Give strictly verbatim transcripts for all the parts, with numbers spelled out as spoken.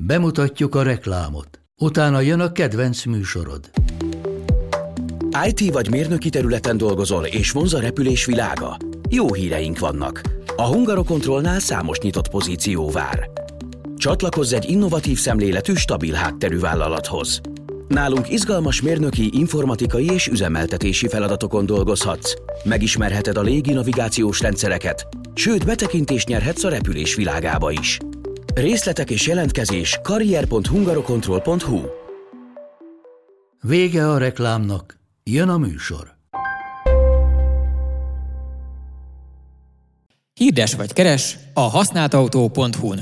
Bemutatjuk a reklámot. Utána jön a kedvenc műsorod. í té vagy mérnöki területen dolgozol, és vonz a repülés világa? Jó híreink vannak. A Hungarocontrolnál számos nyitott pozíció vár. Csatlakozz egy innovatív szemléletű, stabil hátterű vállalathoz. Nálunk izgalmas mérnöki, informatikai és üzemeltetési feladatokon dolgozhatsz. Megismerheted a légi navigációs rendszereket, sőt betekintést nyerhetsz a repülés világába is. Részletek és jelentkezés karrier pont hungarocontrol pont hu. Vége a reklámnak, jön a műsor. Hirdes vagy keres a használtautó pont hu-n.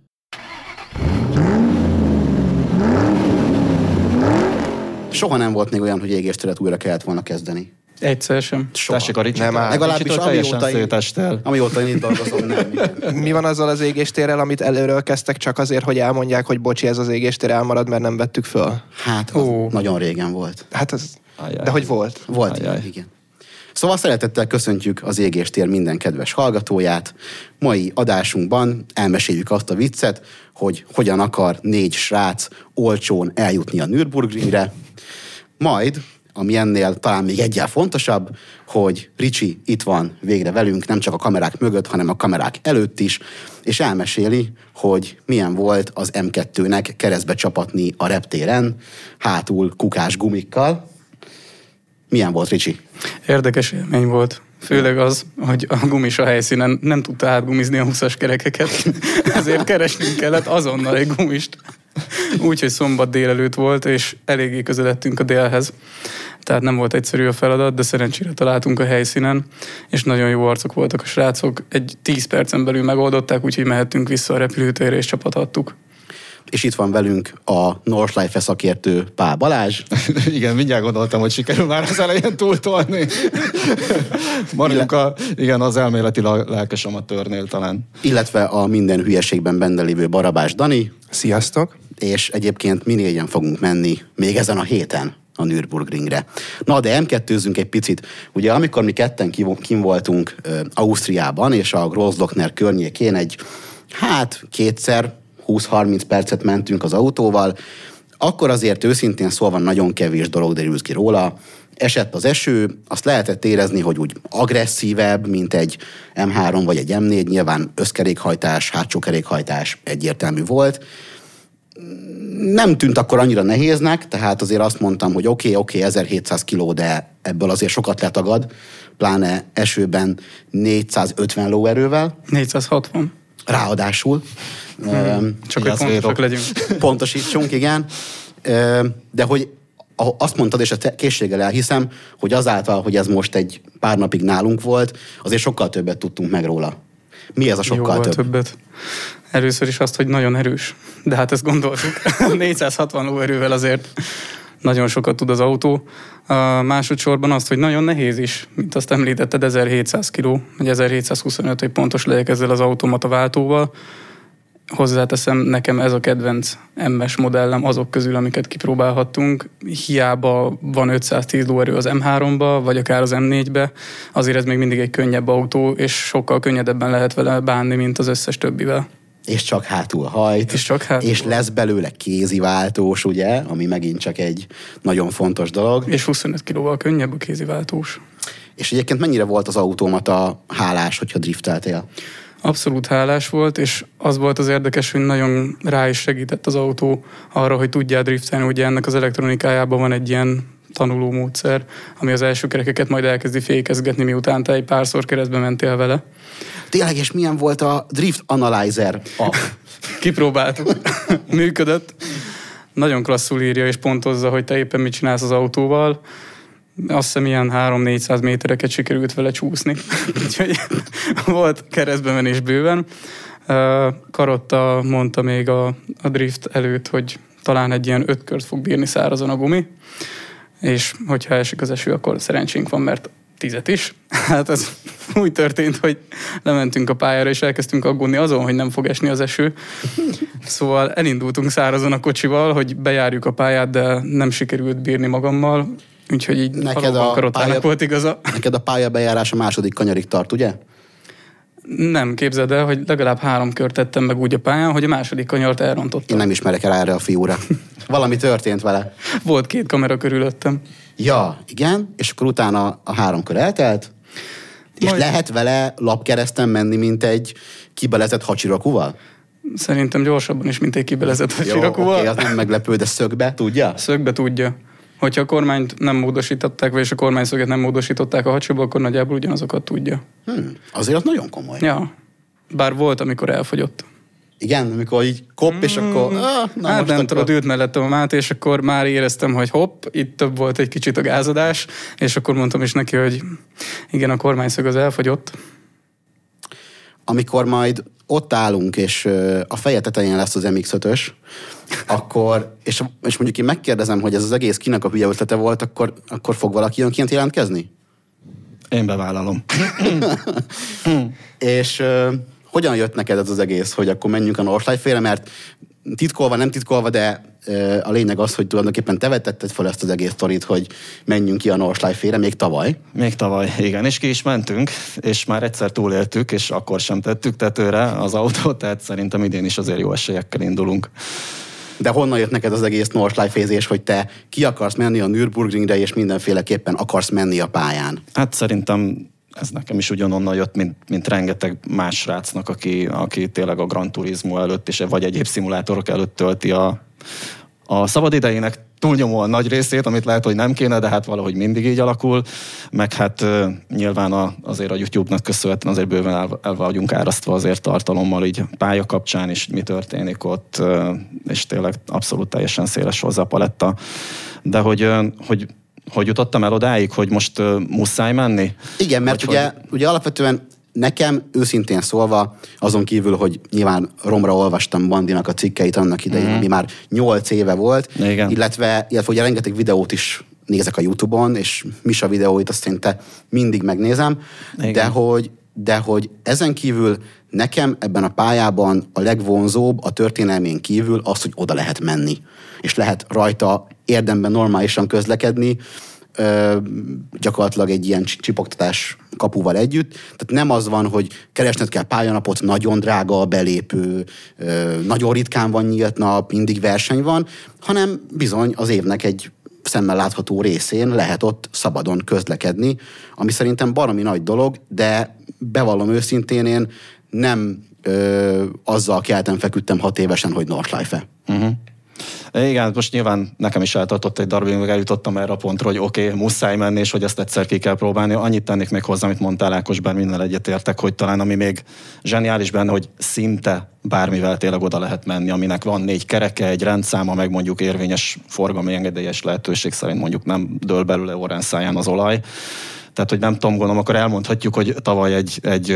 Soha nem volt még olyan, hogy égéstöret újra kellett volna kezdeni. Egyszer sem. Soha. Tessék a Ricsi, nem áll. Legalábbis amióta én, amióta én itt dolgozom, nem. Igen. Mi van azzal az égéstérrel, amit előről kezdtek csak azért, hogy elmondják, hogy bocsi, ez az égéstér elmarad, mert nem vettük föl? Hát, az oh. nagyon régen volt. Hát az... Ajaj. De hogy volt? Volt, Ajaj. igen. Szóval szeretettel köszöntjük az égéstér minden kedves hallgatóját. Mai adásunkban elmeséljük azt a viccet, hogy hogyan akar négy srác olcsón eljutni a Nürburgringre. Majd, ami ennél talán még egyel fontosabb, hogy Ricsi itt van végre velünk, nem csak a kamerák mögött, hanem a kamerák előtt is, és elmeséli, hogy milyen volt az em kettőnek keresztbe csapatni a reptéren, hátul kukás gumikkal. Milyen volt, Ricsi? Érdekes élmény volt. Főleg az, hogy a gumis a helyszínen nem tudta átgumizni a húszas kerekeket. Ezért keresnünk kellett azonnal egy gumist. Úgyhogy szombat délelőtt volt, és eléggé közeledtünk a délhez. Tehát nem volt egyszerű a feladat, de szerencsére találtunk a helyszínen, és nagyon jó arcok voltak a srácok. Egy tíz percen belül megoldották, úgyhogy mehettünk vissza a repülőtérre, és csapathattuk. És itt van velünk a Northlife szakértő Pál Balázs. Igen, mindjárt gondoltam, hogy sikerül már az elején túltolni. Maradjunk a, igen, az elméleti lelkes amatőrnél talán. Illetve a minden hülyeségben benne lévő Barabás Dani. Sziasztok! És egyébként mi négyen fogunk menni még ezen a héten a Nürburgringre. Na, de em kettőzzünk egy picit. Ugye amikor mi ketten kim voltunk uh, Ausztriában, és a Großglockner környékén egy, hát kétszer, húsz-harminc percet mentünk az autóval, akkor azért őszintén szólva nagyon kevés dolog derült ki róla. Esett az eső, azt lehetett érezni, hogy úgy agresszívebb, mint egy em három vagy egy em négy, nyilván összkerékhajtás, hátsó kerékhajtás egyértelmű volt. Nem tűnt akkor annyira nehéznek, tehát azért azt mondtam, hogy oké, okay, oké, okay, ezerhétszáz kiló, de ebből azért sokat letagad, pláne esőben négyszázötven lóerővel. négyszázhatvan. Ráadásul. Hmm. Csak hogy pontosak legyünk. Pontosítsunk, igen. De hogy azt mondtad, és ezt készséggel elhiszem, hogy azáltal, hogy ez most egy pár napig nálunk volt, azért sokkal többet tudtunk meg róla. Mi ez a sokkal Jóval több? többet. Először is azt, hogy nagyon erős. De hát ezt gondoltuk. négyszázhatvan lóerővel azért nagyon sokat tud az autó. A másodszorban azt, hogy nagyon nehéz is, mint azt említetted, ezerhétszáz kiló, vagy ezerhétszázhuszonöt, hogy pontos legyek ezzel az automata váltóval. Hozzáteszem, nekem ez a kedvenc em es modellem azok közül, amiket kipróbálhattunk. Hiába van ötszáztíz lóerő az em háromba, vagy akár az em négybe, azért ez még mindig egy könnyebb autó, és sokkal könnyedebben lehet vele bánni, mint az összes többivel. És csak hátul hajt. És csak hátul. És lesz belőle kéziváltós, ugye, ami megint csak egy nagyon fontos dolog. És huszonöt kilóval könnyebb a kéziváltós. És egyébként mennyire volt az automata hálás, hogyha drifteltél? Abszolút hálás volt, és az volt az érdekes, hogy nagyon rá is segített az autó arra, hogy tudjál driftelni. Ugye ennek az elektronikájában van egy ilyen tanuló módszer, ami az első kerekeket majd elkezdi fékezgetni, miután te egy párszor keresztbe mentél vele. Tényleg, és milyen volt a Drift Analyzer app? Kipróbáltuk. Működött. Nagyon klasszul írja és pontozza, hogy te éppen mit csinálsz az autóval. Azt hiszem ilyen három-négyszáz métereket sikerült vele csúszni. Úgyhogy volt keresztbemenés bőven. Karotta mondta még a, a drift előtt, hogy talán egy ilyen öt kört fog bírni szárazon a gumi, és hogyha esik az eső, akkor szerencsénk van, mert tízet is. Hát ez úgy történt, hogy lementünk a pályára, és elkezdtünk aggódni azon, hogy nem fog esni az eső. Szóval elindultunk szárazon a kocsival, hogy bejárjuk a pályát, de nem sikerült bírni magammal. Úgyhogy így neked a Karottának pálya, volt igaza. Neked a pályabejárás a második kanyarig tart, ugye? Nem, képzeld el, hogy legalább három kört tettem meg úgy a pályán, hogy a második kanyart elrontottam. Én nem ismerek el erre a fiúra. Valami történt vele. Volt két kamera körülöttem. Ja, igen, és akkor utána a három kör eltelt, és Majd... lehet vele lapkereszten menni, mint egy kibelezett Hachirokuval? Szerintem gyorsabban is, mint egy kibelezett Hachirokuval. Jó, oké, az nem meglepő, de szögbe, tudja? Szögbe tudja. Hogyha a kormányt nem módosították, vagy és a kormányszöget nem módosították a Hachiba, akkor nagyjából ugyanazokat tudja. Hmm, azért az nagyon komoly. Ja, bár volt, amikor elfogyott. Igen, amikor így kopp, és akkor... Mm, ah, na hát most nem akkor... tudod, ült mellettem a Máté, és akkor már éreztem, hogy hopp, itt több volt egy kicsit a gázadás, és akkor mondtam is neki, hogy igen, a kormányszög az elfogyott. Amikor majd ott állunk, és a feje tetején lesz az em iksz ötös, akkor, és, és mondjuk én megkérdezem, hogy ez az egész kinek a hülye ötlete volt, akkor, akkor fog valaki önként jelentkezni? Én bevállalom. És uh, hogyan jött neked ez az egész, hogy akkor menjünk a Northlife-ére, mert titkolva, nem titkolva, de uh, a lényeg az, hogy tulajdonképpen te vetetted fel ezt az egész sztorit, hogy menjünk ki a Northlife-ére még tavaly. Még tavaly, igen, és ki is mentünk, és már egyszer túléltük, és akkor sem tettük tetőre az autót, tehát szerintem idén is azért jó esélyekkel indulunk. De honnan jött neked az egész Northlife-ézés, hogy te ki akarsz menni a Nürburgringre, és mindenféleképpen akarsz menni a pályán? Hát szerintem ez nekem is ugyanonnan jött, mint, mint rengeteg más srácnak, aki, aki tényleg a Gran Turismo előtt, és vagy egyéb szimulátorok előtt tölti a, a szabad idejének túlnyomóan nagy részét, amit lehet, hogy nem kéne, de hát valahogy mindig így alakul. Meg hát uh, nyilván a, azért a YouTube-nak köszönhetően azért bőven el, el vagyunk árasztva azért tartalommal, így pálya kapcsán is mi történik ott, uh, és tényleg abszolút teljesen széles hozzá a paletta. De hogy, uh, hogy, hogy jutottam el odáig, hogy most uh, muszáj menni? Igen, mert hogy, ugye, hogy... ugye alapvetően nekem őszintén szólva, azon kívül, hogy nyilván romra olvastam Bandinak a cikkeit annak idején, mm-hmm. ami már nyolc éve volt, igen. illetve, illetve ugye rengeteg videót is nézek a YouTube-on, és Misa videóit azt szinte mindig megnézem, de hogy, de hogy ezen kívül nekem ebben a pályában a legvonzóbb a történelmén kívül az, hogy oda lehet menni, és lehet rajta érdemben normálisan közlekedni, Ö, gyakorlatilag egy ilyen csipogtatás kapuval együtt. Tehát nem az van, hogy keresned kell pályanapot, nagyon drága a belépő, ö, nagyon ritkán van nyílt nap, mindig verseny van, hanem bizony az évnek egy szemmel látható részén lehet ott szabadon közlekedni, ami szerintem baromi nagy dolog, de bevallom őszintén, én nem ö, azzal keltem, feküdtem hat évesen, hogy Northlife-e. Uh-huh. Igen, most nyilván nekem is eltartott egy darabig, meg eljutottam erre a pontra, hogy oké, okay, muszáj menni, és hogy ezt egyszer ki kell próbálni. Annyit tennék még hozzá, amit mondtál, Ákos, bár minden egyetértek, hogy talán ami még zseniális benne, hogy szinte bármivel tényleg oda lehet menni, aminek van négy kereke, egy rendszáma, meg mondjuk érvényes forgalmi engedélyes lehetőség szerint mondjuk nem dől belőle órán száján az olaj. Tehát, hogy nem tudom, gondolom, akkor elmondhatjuk, hogy tavaly egy, egy,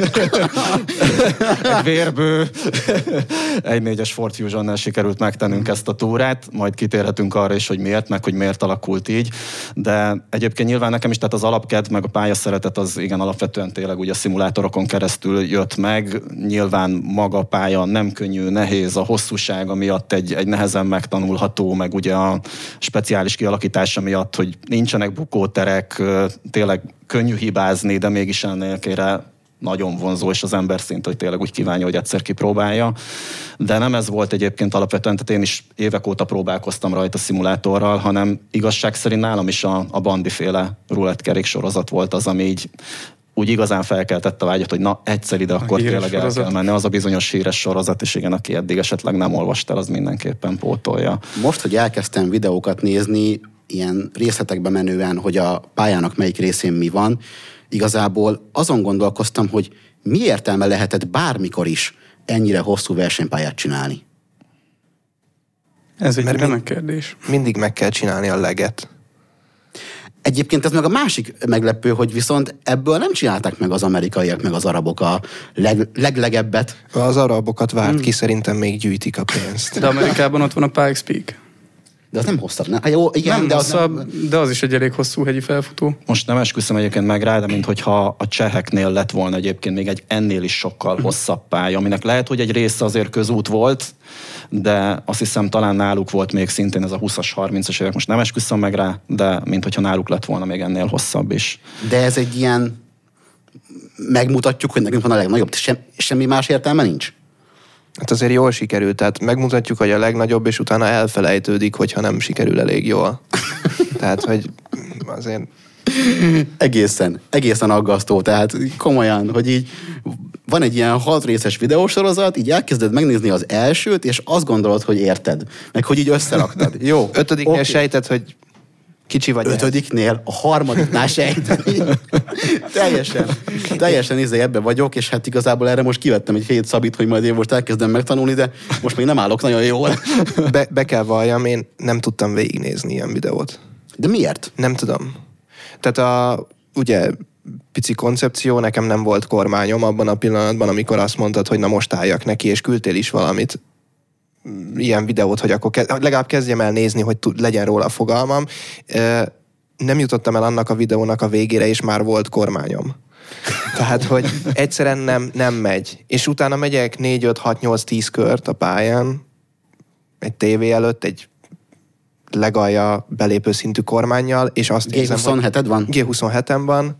egy vérbő egy négyes Ford Fusionnel sikerült megtennünk ezt a túrát, majd kitérhetünk arra is, hogy miért, meg hogy miért alakult így. De egyébként nyilván nekem is, tehát az alapkedv, meg a pályaszeretet az igen alapvetően tényleg ugye a szimulátorokon keresztül jött meg. Nyilván maga a pálya nem könnyű, nehéz, a hosszúsága miatt egy, egy nehezen megtanulható, meg ugye a speciális kialakítása miatt, hogy nincsenek bukóterek, tényleg könnyű hibázni, de mégis ennélkére nagyon vonzó, és az ember szint, hogy tényleg úgy kívánja, hogy egyszer kipróbálja. De nem ez volt egyébként alapvetően, tehát én is évek óta próbálkoztam rajta szimulátorral, hanem igazság szerint nálam is a, a Bandi-féle rulettkerék sorozat volt az, ami így úgy igazán felkeltette a vágyat, hogy na, egyszer ide, akkor tényleg el kell menni. Az a bizonyos híres sorozat, és igen, aki eddig esetleg nem olvast el, az mindenképpen pótolja. Most, hogy elkezdtem videókat nézni, ilyen részletekbe menően, hogy a pályának melyik részén mi van, igazából azon gondolkoztam, hogy mi értelme lehetett bármikor is ennyire hosszú versenypályát csinálni. Ez egy Mert remek kérdés. Mindig meg kell csinálni a leget. Egyébként ez meg a másik meglepő, hogy viszont ebből nem csinálták meg az amerikaiak, meg az arabok a leg, leglegebbet. Az arabokat várt hmm. ki, szerintem még gyűjtik a pénzt. De Amerikában ott van a Pikes Peak. De az nem hosszabb, ne? Jó, igen, nem de hosszabb, az nem... de az is egy elég hosszú hegyi felfutó. Most nem esküszöm egyébként meg rá, de minthogyha a cseheknél lett volna egyébként még egy ennél is sokkal hosszabb pálya, aminek lehet, hogy egy része azért közút volt, de azt hiszem talán náluk volt még szintén ez a húszas, harmincas évek, most nem esküszöm meg rá, de minthogyha náluk lett volna még ennél hosszabb is. De ez egy ilyen megmutatjuk, hogy nekünk van a legnagyobb, Sem, semmi más értelme nincs. Hát azért jól sikerült, tehát megmutatjuk, hogy a legnagyobb, és utána elfelejtődik, hogyha nem sikerül elég jól. Tehát, hogy azért... Egészen, egészen aggasztó, tehát komolyan, hogy így van egy ilyen hat részes videósorozat, így elkezded megnézni az elsőt, és azt gondolod, hogy érted, meg hogy így összeraktad. Jó. Ötödiknél okay. sejted, hogy kicsi vagy. Ötödiknél, a harmadiknál sejteni. teljesen, teljesen izé ebbe vagyok, és hát igazából erre most kivettem egy hét Szabit, hogy majd én most elkezdem megtanulni, de most még nem állok nagyon jól. Be, be kell valljam, én nem tudtam végignézni ilyen videót. De miért? Nem tudom. Tehát a, ugye, pici koncepció, nekem nem volt kormányom abban a pillanatban, amikor azt mondtad, hogy na most álljak neki, és küldtél is valamit, ilyen videót, hogy akkor ke- legalább kezdjem el nézni, hogy tud, legyen róla fogalmam. Nem jutottam el annak a videónak a végére, és már volt kormányom. Tehát, hogy egyszerűen nem, nem megy. És utána megyek négy, öt, hat, nyolc, tíz kört a pályán, egy tévé előtt, egy legalja belépő szintű kormánnyal, és azt G huszonheted van? G huszonhetem van,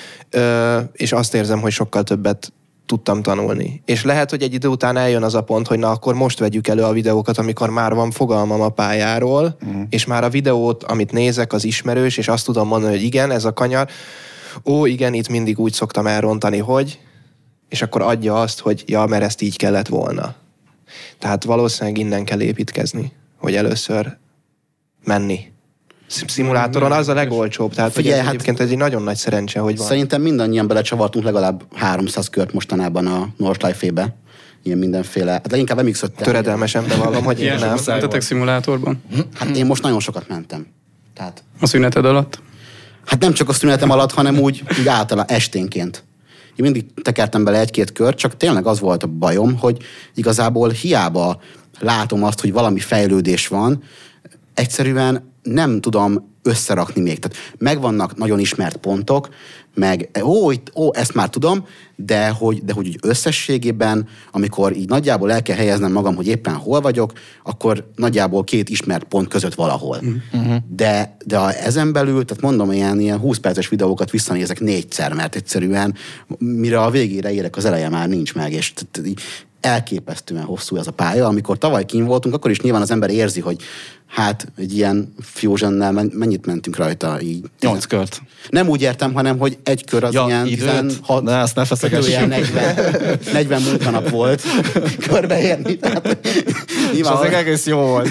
és azt érzem, hogy sokkal többet tudtam tanulni. És lehet, hogy egy idő után eljön az a pont, hogy na akkor most vegyük elő a videókat, amikor már van fogalmam a pályáról, mm. és már a videót, amit nézek, az ismerős, és azt tudom mondani, hogy igen, ez a kanyar, ó, igen, itt mindig úgy szoktam elrontani, hogy, és akkor adja azt, hogy ja, mert ezt így kellett volna. Tehát valószínűleg innen kell építkezni, hogy először menni. Szimulátoron az a legolcsóbb, tehát Figyelj, hát egyébként ez egy nagyon nagy szerencse, hogy van. Szerintem mindannyian belecsavartunk legalább háromszáz kört mostanában a Nordschleife-be. Ilyen mindenféle, hát leginkább em iksz öt-tel. Töredelmesen bevallom, hogy én nem. Mentetek szimulátorban? Hát én most nagyon sokat mentem. Tehát... A szüneted alatt? Hát nem csak a szünetem alatt, hanem úgy, úgy általán esténként. Én mindig tekertem bele egy-két kört, csak tényleg az volt a bajom, hogy igazából hiába látom azt, hogy valami fejlődés van, egyszerűen nem tudom összerakni még. Tehát megvannak nagyon ismert pontok, meg ó, itt, ó ezt már tudom, de hogy, de hogy úgy összességében, amikor így nagyjából el kell helyeznem magam, hogy éppen hol vagyok, akkor nagyjából két ismert pont között valahol. Uh-huh. De, de a ezen belül, tehát mondom, ilyen, ilyen húsz perces videókat visszanézek négyszer, mert egyszerűen mire a végére érek, az eleje már nincs meg, és elképesztően hosszú ez a pálya. Amikor tavaly kín voltunk, akkor is nyilván az ember érzi, hogy hát egy ilyen Fusionnel mennyit mentünk rajta így. Nyolc kört. Nem úgy értem, hanem hogy egy kör az ja, ilyen tizenhat, ne, azt ne feszegessük. negyven, negyven munkanap volt körbeérni. És az egész jó volt.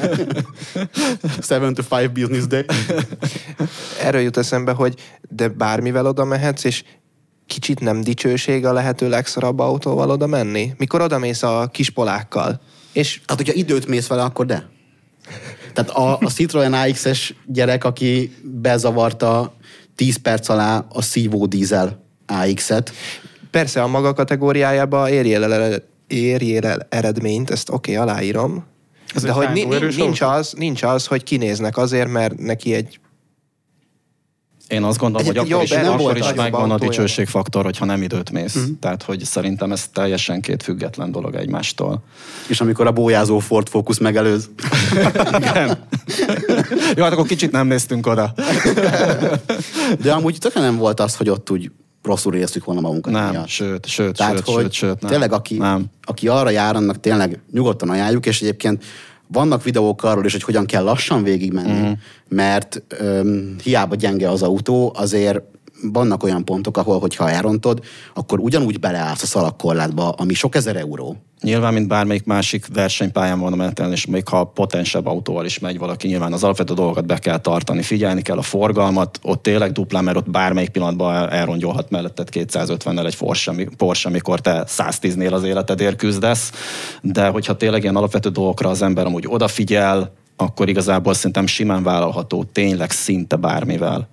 seven to five business day. Erről jut eszembe, hogy de bármivel oda mehetsz, és kicsit nem dicsőség a lehető legszarabb autóval oda menni? Mikor oda mész a kis polákkal? És... Hát, hogyha időt mész vele, akkor de. Tehát a, a Citroen á iksz es gyerek, aki bezavarta tíz perc alá a szívó dízel á iksz-et. Persze, a maga kategóriájába érjél el, érjél el eredményt, ezt oké, okay, aláírom. Ez de hogy nincs, nincs, az, nincs az, hogy kinéznek azért, mert neki egy Én azt gondolom, Egy, hogy jó, akkor is, nem akkor is megvan a dicsőségfaktor, hogyha nem időt mész. Uh-huh. Tehát, hogy szerintem ez teljesen két független dolog egymástól. És amikor a bójázó Ford Focus megelőz. Igen. Jó, hát akkor kicsit nem néztünk oda. De amúgy tökre nem volt az, hogy ott úgy rosszul éreztük volna magunkat. Nem, miatt. sőt, sőt, Tehát, sőt, hogy sőt, sőt, nem. Tényleg, aki, nem. aki arra jár, annak tényleg nyugodtan ajánljuk, és egyébként vannak videók arról is, hogy hogyan kell lassan végigmenni, mm. mert öm, hiába gyenge az autó, azért vannak olyan pontok, ahol, hogyha elrontod, akkor ugyanúgy beleállsz a szalagkorlátba, ami sok ezer euró. Nyilván, mint bármelyik másik versenypályán van a menetelen, és még ha potensebb autóval is megy valaki, nyilván az alapvető dolgokat be kell tartani, figyelni kell a forgalmat, ott tényleg duplán, mert ott bármelyik pillanatban elrongyolhat melletted kétszázötvennel egy Porsche, amikor te száztíznél az életedért küzdesz, de hogyha tényleg ilyen alapvető dolgokra az ember amúgy odafigyel, akkor igazából szerintem simán vállalható tényleg szinte bármivel.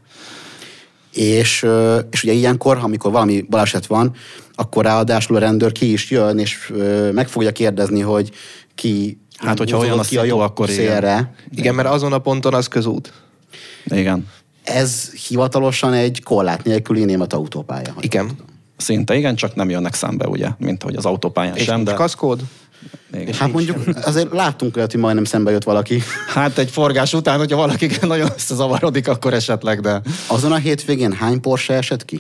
És, és ugye ilyenkor, amikor valami baleset van, akkor ráadásul a rendőr ki is jön, és meg fogja kérdezni, hogy ki hát, hogyha olyan ki a jobb akkor szélre. Igen. igen, mert azon a ponton az közút. Igen. Ez hivatalosan egy korlát nélküli német autópálya. Igen. Szinte igen, csak nem jönnek szembe, ugye, mint hogy az autópályán és sem. És de... kaszkód? Igen. Hát mondjuk azért láttunk olyat, hogy majdnem szembe jött valaki. Hát egy forgás után, hogyha valaki nagyon összezavarodik, akkor esetleg, de... Azon a hétvégén hány Porsche esett ki?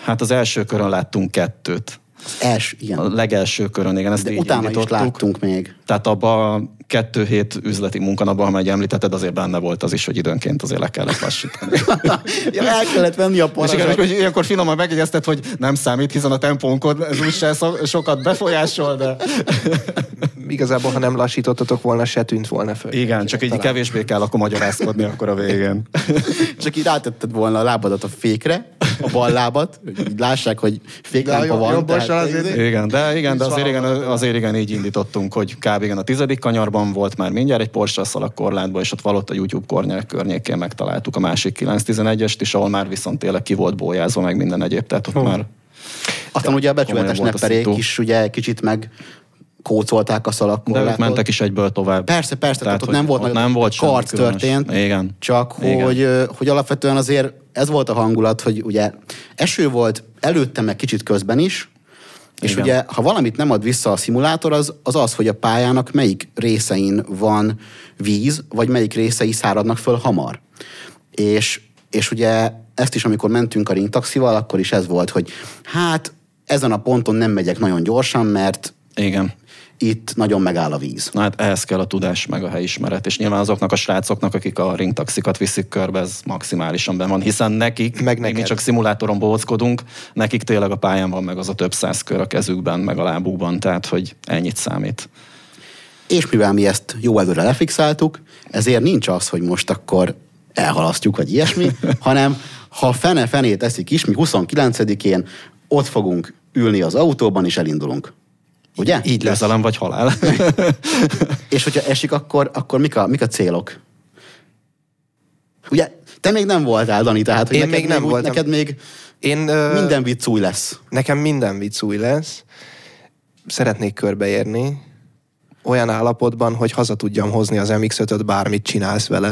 Hát az első körön láttunk kettőt. Els, igen. A legelső körön, igen, ezt De így utána indítottuk. is láttunk még. Tehát abban a kettő hét üzleti munkanapban, ha említetted, azért benne volt az is, hogy időnként azért le kellett lassítani. Ja, el kellett venni a És parazsat. igen, hogy ilyenkor finoman megjegyezted, hogy nem számít, hiszen a tempónkod ez úgyse sokat befolyásol, de... Igazából, ha nem lassítottatok volna, se tűnt volna föl. Igen, csak így talán. kevésbé kell akkor magyarázkodni akkor a végén. Csak így rátetted volna a lábadat a fékre, a bal lábat, hogy így lássák, hogy féklámpa van. jobb oldal azért- Igen, de igen, de azért igen, azért igen, így indítottunk, hogy kb. Igen, a tizedik kanyarban volt már mindjárt egy Porsche szalagkorlátban, és ott valott a YouTube kornyák környékén megtaláltuk a másik kilenc tizenegyest is, ahol már viszont tényleg ki volt bójázva, meg minden egyéb, tehát ott oh. már... Aztán ugye a becsületes komolyan volt a nepperék szitu. is ugye kicsit meg kócolták a De szalagkorlátot. ők mentek is egyből tovább. Persze, persze, tehát, ott hogy nem volt, ott nagyon nem volt semmi karc különös. történt, Igen. csak Igen. Hogy, hogy alapvetően azért ez volt a hangulat, hogy ugye eső volt előtte, meg kicsit közben is, és Igen. ugye, ha valamit nem ad vissza a szimulátor, az, az az, hogy a pályának melyik részein van víz, vagy melyik részei száradnak föl hamar. És, és ugye ezt is, amikor mentünk a ringtaxival, akkor is ez volt, hogy hát ezen a ponton nem megyek nagyon gyorsan, mert Igen. itt nagyon megáll a víz. Na hát ehhez kell a tudás, meg a helyismeret, és nyilván azoknak a srácoknak, akik a ringtaxikat viszik körbe, ez maximálisan benn van, hiszen nekik, Meg meg mi neked. csak szimulátoron bohóckodunk, nekik tényleg a pályán van meg az a több száz kör a kezükben, meg a lábukban, tehát hogy ennyit számít. És mivel mi ezt jó előre lefixáltuk, ezért nincs az, hogy most akkor elhalasztjuk, vagy ilyesmi, hanem ha fene-fenét eszik is, mi huszonkilencedikén ott fogunk ülni az autóban, és elindulunk. Ugye? Így lesz. Győzelem vagy halál. És hogyha esik, akkor, akkor mik, a, mik a célok? Ugye, te még nem voltál, Dani, tehát hogy Én neked még nem úgy, voltam. neked még Én, ö, minden vicc új lesz. Nekem minden vicc új lesz. Szeretnék körbeérni. Olyan állapotban, hogy haza tudjam hozni az em iksz ötöt, bármit csinálsz vele.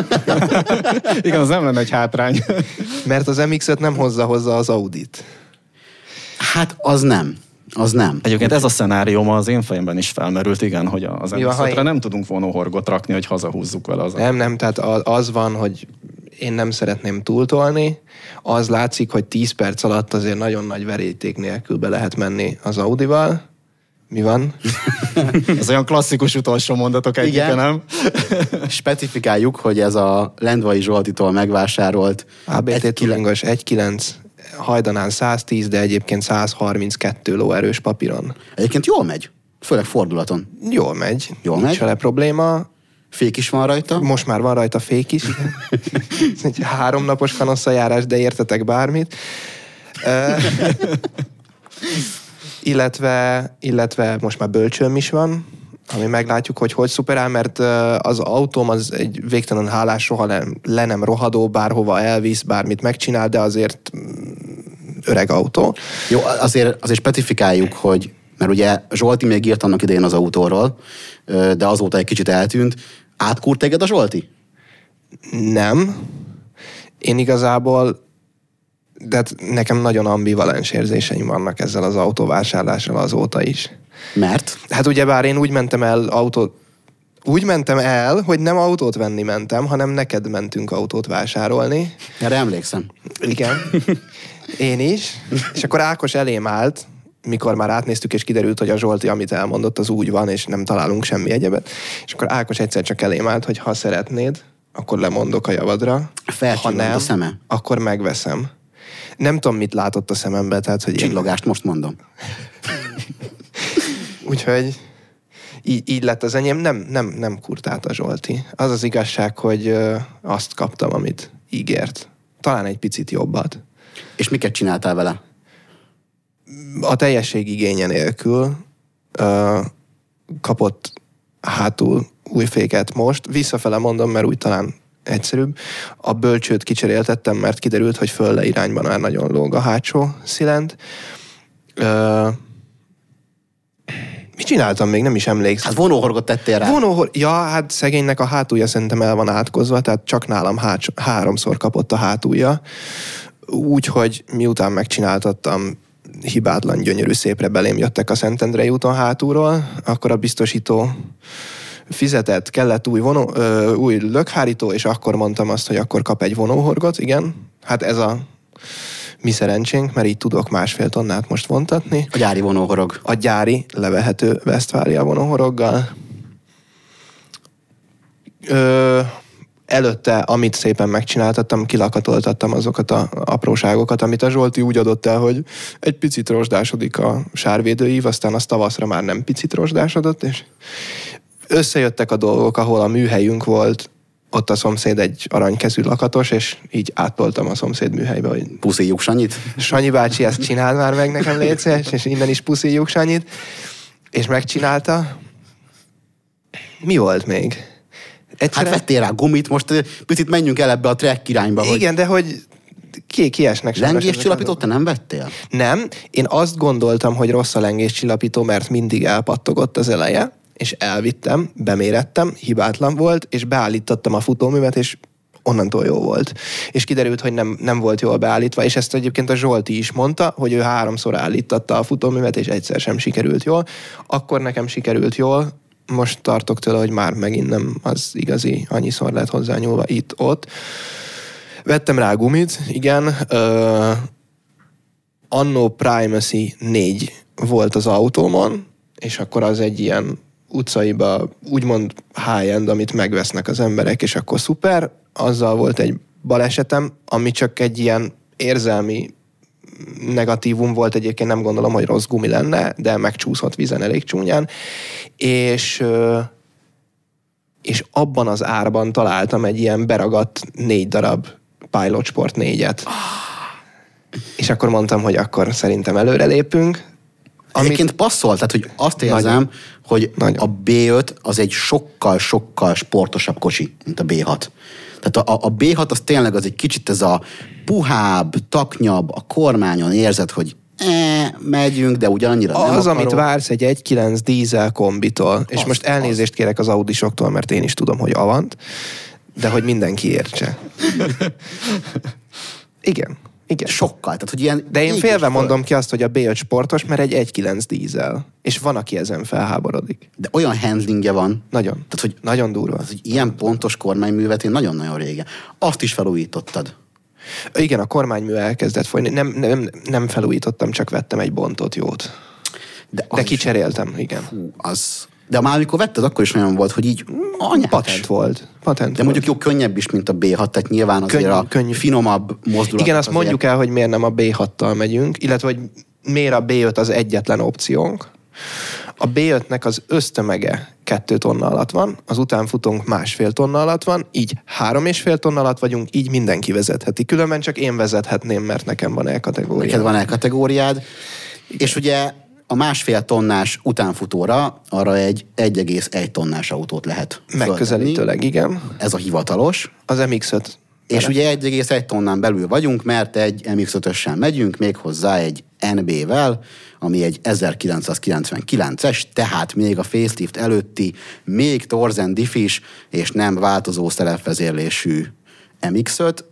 Igen, az nem lenne egy hátrány. Mert az em iksz öt nem hozza hozzá az Audit. Hát az nem. Az nem. Egyébként ez a szenárió ma az én fejemben is felmerült, igen, hogy az Mi van, ha em iksz ötre én- nem tudunk vonóhorgot rakni, hogy hazahúzzuk vele az Nem, nem, tehát a- az van, hogy én nem szeretném túltolni. Az látszik, hogy tíz perc alatt azért nagyon nagy veríték nélkül be lehet menni az Audival. Mi van? Ez olyan klasszikus utolsó mondatok egyike, Igen. nem? Specifikáljuk, hogy ez a Lendvai Zsoltitól megvásárolt á bé té egy kile- Touringos egy kilenc, hajdanán száz tíz, de egyébként száz harminckettő lóerős papíron. Egyébként jól megy, főleg fordulaton. Jól megy. Jól Nincs megy. vele probléma. Fék is van rajta. Most már van rajta fék is. Igen. Ez egy háromnapos kanosszajárás, de értetek bármit. Ö, illetve, illetve most már bölcsőm is van, ami meglátjuk, hogy hogy szuperál, mert ö, az autóm az egy végtelen hálás, soha le, le nem rohadó, bárhova elvisz, bármit megcsinál, de azért mm, öreg autó. Jó, azért, azért specifikáljuk, hogy mert ugye Zsolti még írt annak idején az autóról, ö, de azóta egy kicsit eltűnt. Átkúrt téged a Zsolti? Nem. Én igazából, de hát nekem nagyon ambivalens érzéseim vannak ezzel az autóvásárlással azóta is. Mert? Hát ugyebár én úgy mentem el autót, úgy mentem el, hogy nem autót venni mentem, hanem neked mentünk autót vásárolni. Erre emlékszem. Igen. Én is. És akkor Ákos elém állt, mikor már átnéztük, és kiderült, hogy a Zsolti, amit elmondott, az úgy van, és nem találunk semmi egyebet. És akkor Ákos egyszer csak elém állt, hogy ha szeretnéd, akkor lemondok a javadra. Ha Felcsillant nem, a szeme. akkor megveszem. Nem tudom, mit látott a szemembe, tehát, hogy én... Csillogást most mondom. Úgyhogy így, így lett az enyém. Nem, nem, nem kurtált a Zsolti. Az az igazság, hogy ö, azt kaptam, amit ígért. Talán egy picit jobbat. És miket csináltál vele? A teljesség igénye nélkül ö, kapott hátul új féket most. Visszafele mondom, mert úgy talán egyszerűbb. A bölcsőt kicseréltettem, mert kiderült, hogy fölle irányban már nagyon lóg a hátsó szilend. Ö, mit csináltam még? Nem is emlékszem. Hát vonóhorgot tettél rá. Vonóhor... Ja, hát szegénynek a hátulja szerintem el van átkozva, tehát csak nálam háts... háromszor kapott a hátulja. Úgyhogy miután megcsináltattam, hibátlan, gyönyörű, szépre belém jöttek a Szentendrei úton hátulról, akkor a biztosító fizetett, kellett új, vonó, ö, új lökhárító, és akkor mondtam azt, hogy akkor kap egy vonóhorgot, igen. Hát ez a mi szerencsénk, mert így tudok másfél tonnát most vontatni. A gyári vonóhorog. A gyári, levehető Westfalia vonóhoroggal. Ö, előtte, amit szépen megcsináltattam, kilakatoltattam azokat a apróságokat, amit a Zsolti úgy adott el, hogy egy picit rozsdásodik a sárvédőív, aztán az tavaszra már nem picit rozsdásodott, és összejöttek a dolgok, ahol a műhelyünk volt, ott a szomszéd egy aranykezű lakatos, és így áttoltam a szomszéd műhelybe, hogy puszíjuk Sanyit. Sanyi bácsi, ezt csináld már meg nekem, légy szíves, és innen is puszíjuk Sanyit. És megcsinálta. Mi volt még? Egyszerűen... Hát vettél rá gumit, most picit menjünk el ebbe a track irányba. Igen, hogy... de hogy ki, kiesnek. Lengéscsillapítót te nem vettél? Nem. Én azt gondoltam, hogy rossz a lengéscsillapító, mert mindig elpattogott az eleje, és elvittem, bemérettem, hibátlan volt, és beállítottam a futóművet, és onnantól jó volt. És kiderült, hogy nem, nem volt jól beállítva, és ezt egyébként a Zsolti is mondta, hogy ő háromszor állítatta a futóművet, és egyszer sem sikerült jól. Akkor nekem sikerült jól, most tartok tőle, hogy már megint nem az igazi, annyiszor lett hozzányúlva itt-ott. Vettem rá gumit, igen. Uh, Anno Primacy négy volt az autómon, és akkor az egy ilyen utcaiba úgymond high-end, amit megvesznek az emberek, és akkor szuper. Azzal volt egy balesetem, ami csak egy ilyen érzelmi negatívum volt, egyébként nem gondolom, hogy rossz gumi lenne, de megcsúszott vízen elég csúnyán, és, és abban az árban találtam egy ilyen beragadt négy darab Pilot Sport négyet. És akkor mondtam, hogy akkor szerintem előrelépünk. Egyébként amit... passzol, tehát hogy azt érzem, nagyon, hogy nagyon. A bé öt az egy sokkal-sokkal sportosabb kocsi, mint a bé hat. Tehát a, a bé hat az tényleg az egy kicsit ez a puhább, taknyabb, a kormányon érzed, hogy eh, megyünk, de ugyanannyira nem az, akarok. amit vársz egy egy kilenc dízel kombitól, és az, most elnézést az. kérek az Audisoktól, mert én is tudom, hogy Avant, de hogy mindenki értse. Igen. Igen. Sokkal. Tehát, hogy ilyen de én félve mondom ki azt, hogy a bé öt sportos, mert egy egy kilenc dízel. És van, aki ezen felháborodik. De olyan handlingje van. Nagyon. Tehát, hogy nagyon durva. Az, hogy ilyen pontos kormányművet én nagyon-nagyon régen. Azt is felújítottad. Igen, a kormánymű elkezdett folyni. Nem, nem, nem felújítottam, csak vettem egy bontott jót. De, de kicseréltem, is, igen. Fú, az... De már amikor vetted, akkor is olyan volt, hogy így anyát. Patent volt. Patent de mondjuk jó, könnyebb is, mint a bé hat, tehát nyilván azért könnyű, a könnyű. finomabb mozdulat. Igen, azt azért... mondjuk el, hogy miért nem a bé hattal megyünk, illetve hogy miért a bé öt az egyetlen opciónk. A bé ötnek az össztömege kettő tonna alatt van, az utánfutónk másfél tonna alatt van, így három és fél tonna alatt vagyunk, így mindenki vezetheti. Különben csak én vezethetném, mert nekem van E-kategóriád. Neked van E-kategóriád. És ugye a másfél tonnás utánfutóra arra egy egy egész egy tonnás autót lehet megközelítőleg, igen. Ez a hivatalos. Az em iksz öt. És ugye egy egész egy tonnán belül vagyunk, mert egy em iksz ötössel megyünk, méghozzá egy en bé-vel, ami egy ezerkilencszázkilencvenkilences, tehát még a facelift előtti, még torzen diffis, és nem változó szerepvezérlésű em iksz öt,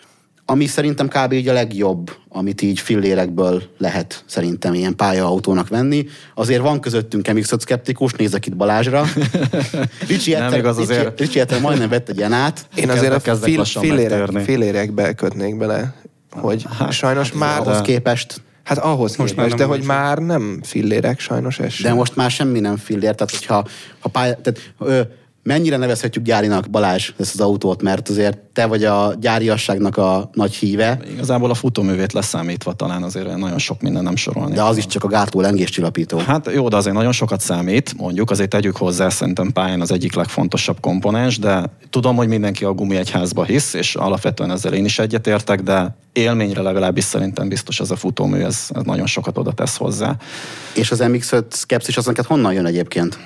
ami szerintem kb. Így a legjobb, amit így fillérekből lehet szerintem ilyen pályaautónak venni. Azért van közöttünk em iksz öt szkeptikus, nézek itt Balázsra. Ricsi egyszer, azért... Ricsi egyszer majdnem vett egy Janát. Én azért a fill, fillérek, fillérekbe kötnék bele, hogy hát, sajnos hát már... Ahhoz képest... Hát ahhoz most képest, de hogy sem. Már nem fillérek, sajnos ez sem. De most már semmi nem fillér, tehát hogyha ha pálya... Tehát, ö, mennyire nevezhetjük gyárinak, Balázs, ezt az autót, mert azért te vagy a gyáriasságnak a nagy híve. Igazából a futóművét leszámítva talán azért nagyon sok minden nem sorolni. De az is csak a gátló lengéscsillapító. Hát jó, de azért nagyon sokat számít, mondjuk, azért tegyük hozzá, szerintem pályán az egyik legfontosabb komponens, de tudom, hogy mindenki a gumiegyházba hisz, és alapvetően ezzel én is egyetértek, de élményre legalábbis szerintem biztos ez a futómű, ez, ez nagyon sokat oda tesz hozzá. És az em iksz öt szkepszis az neked honnan jön egyébként?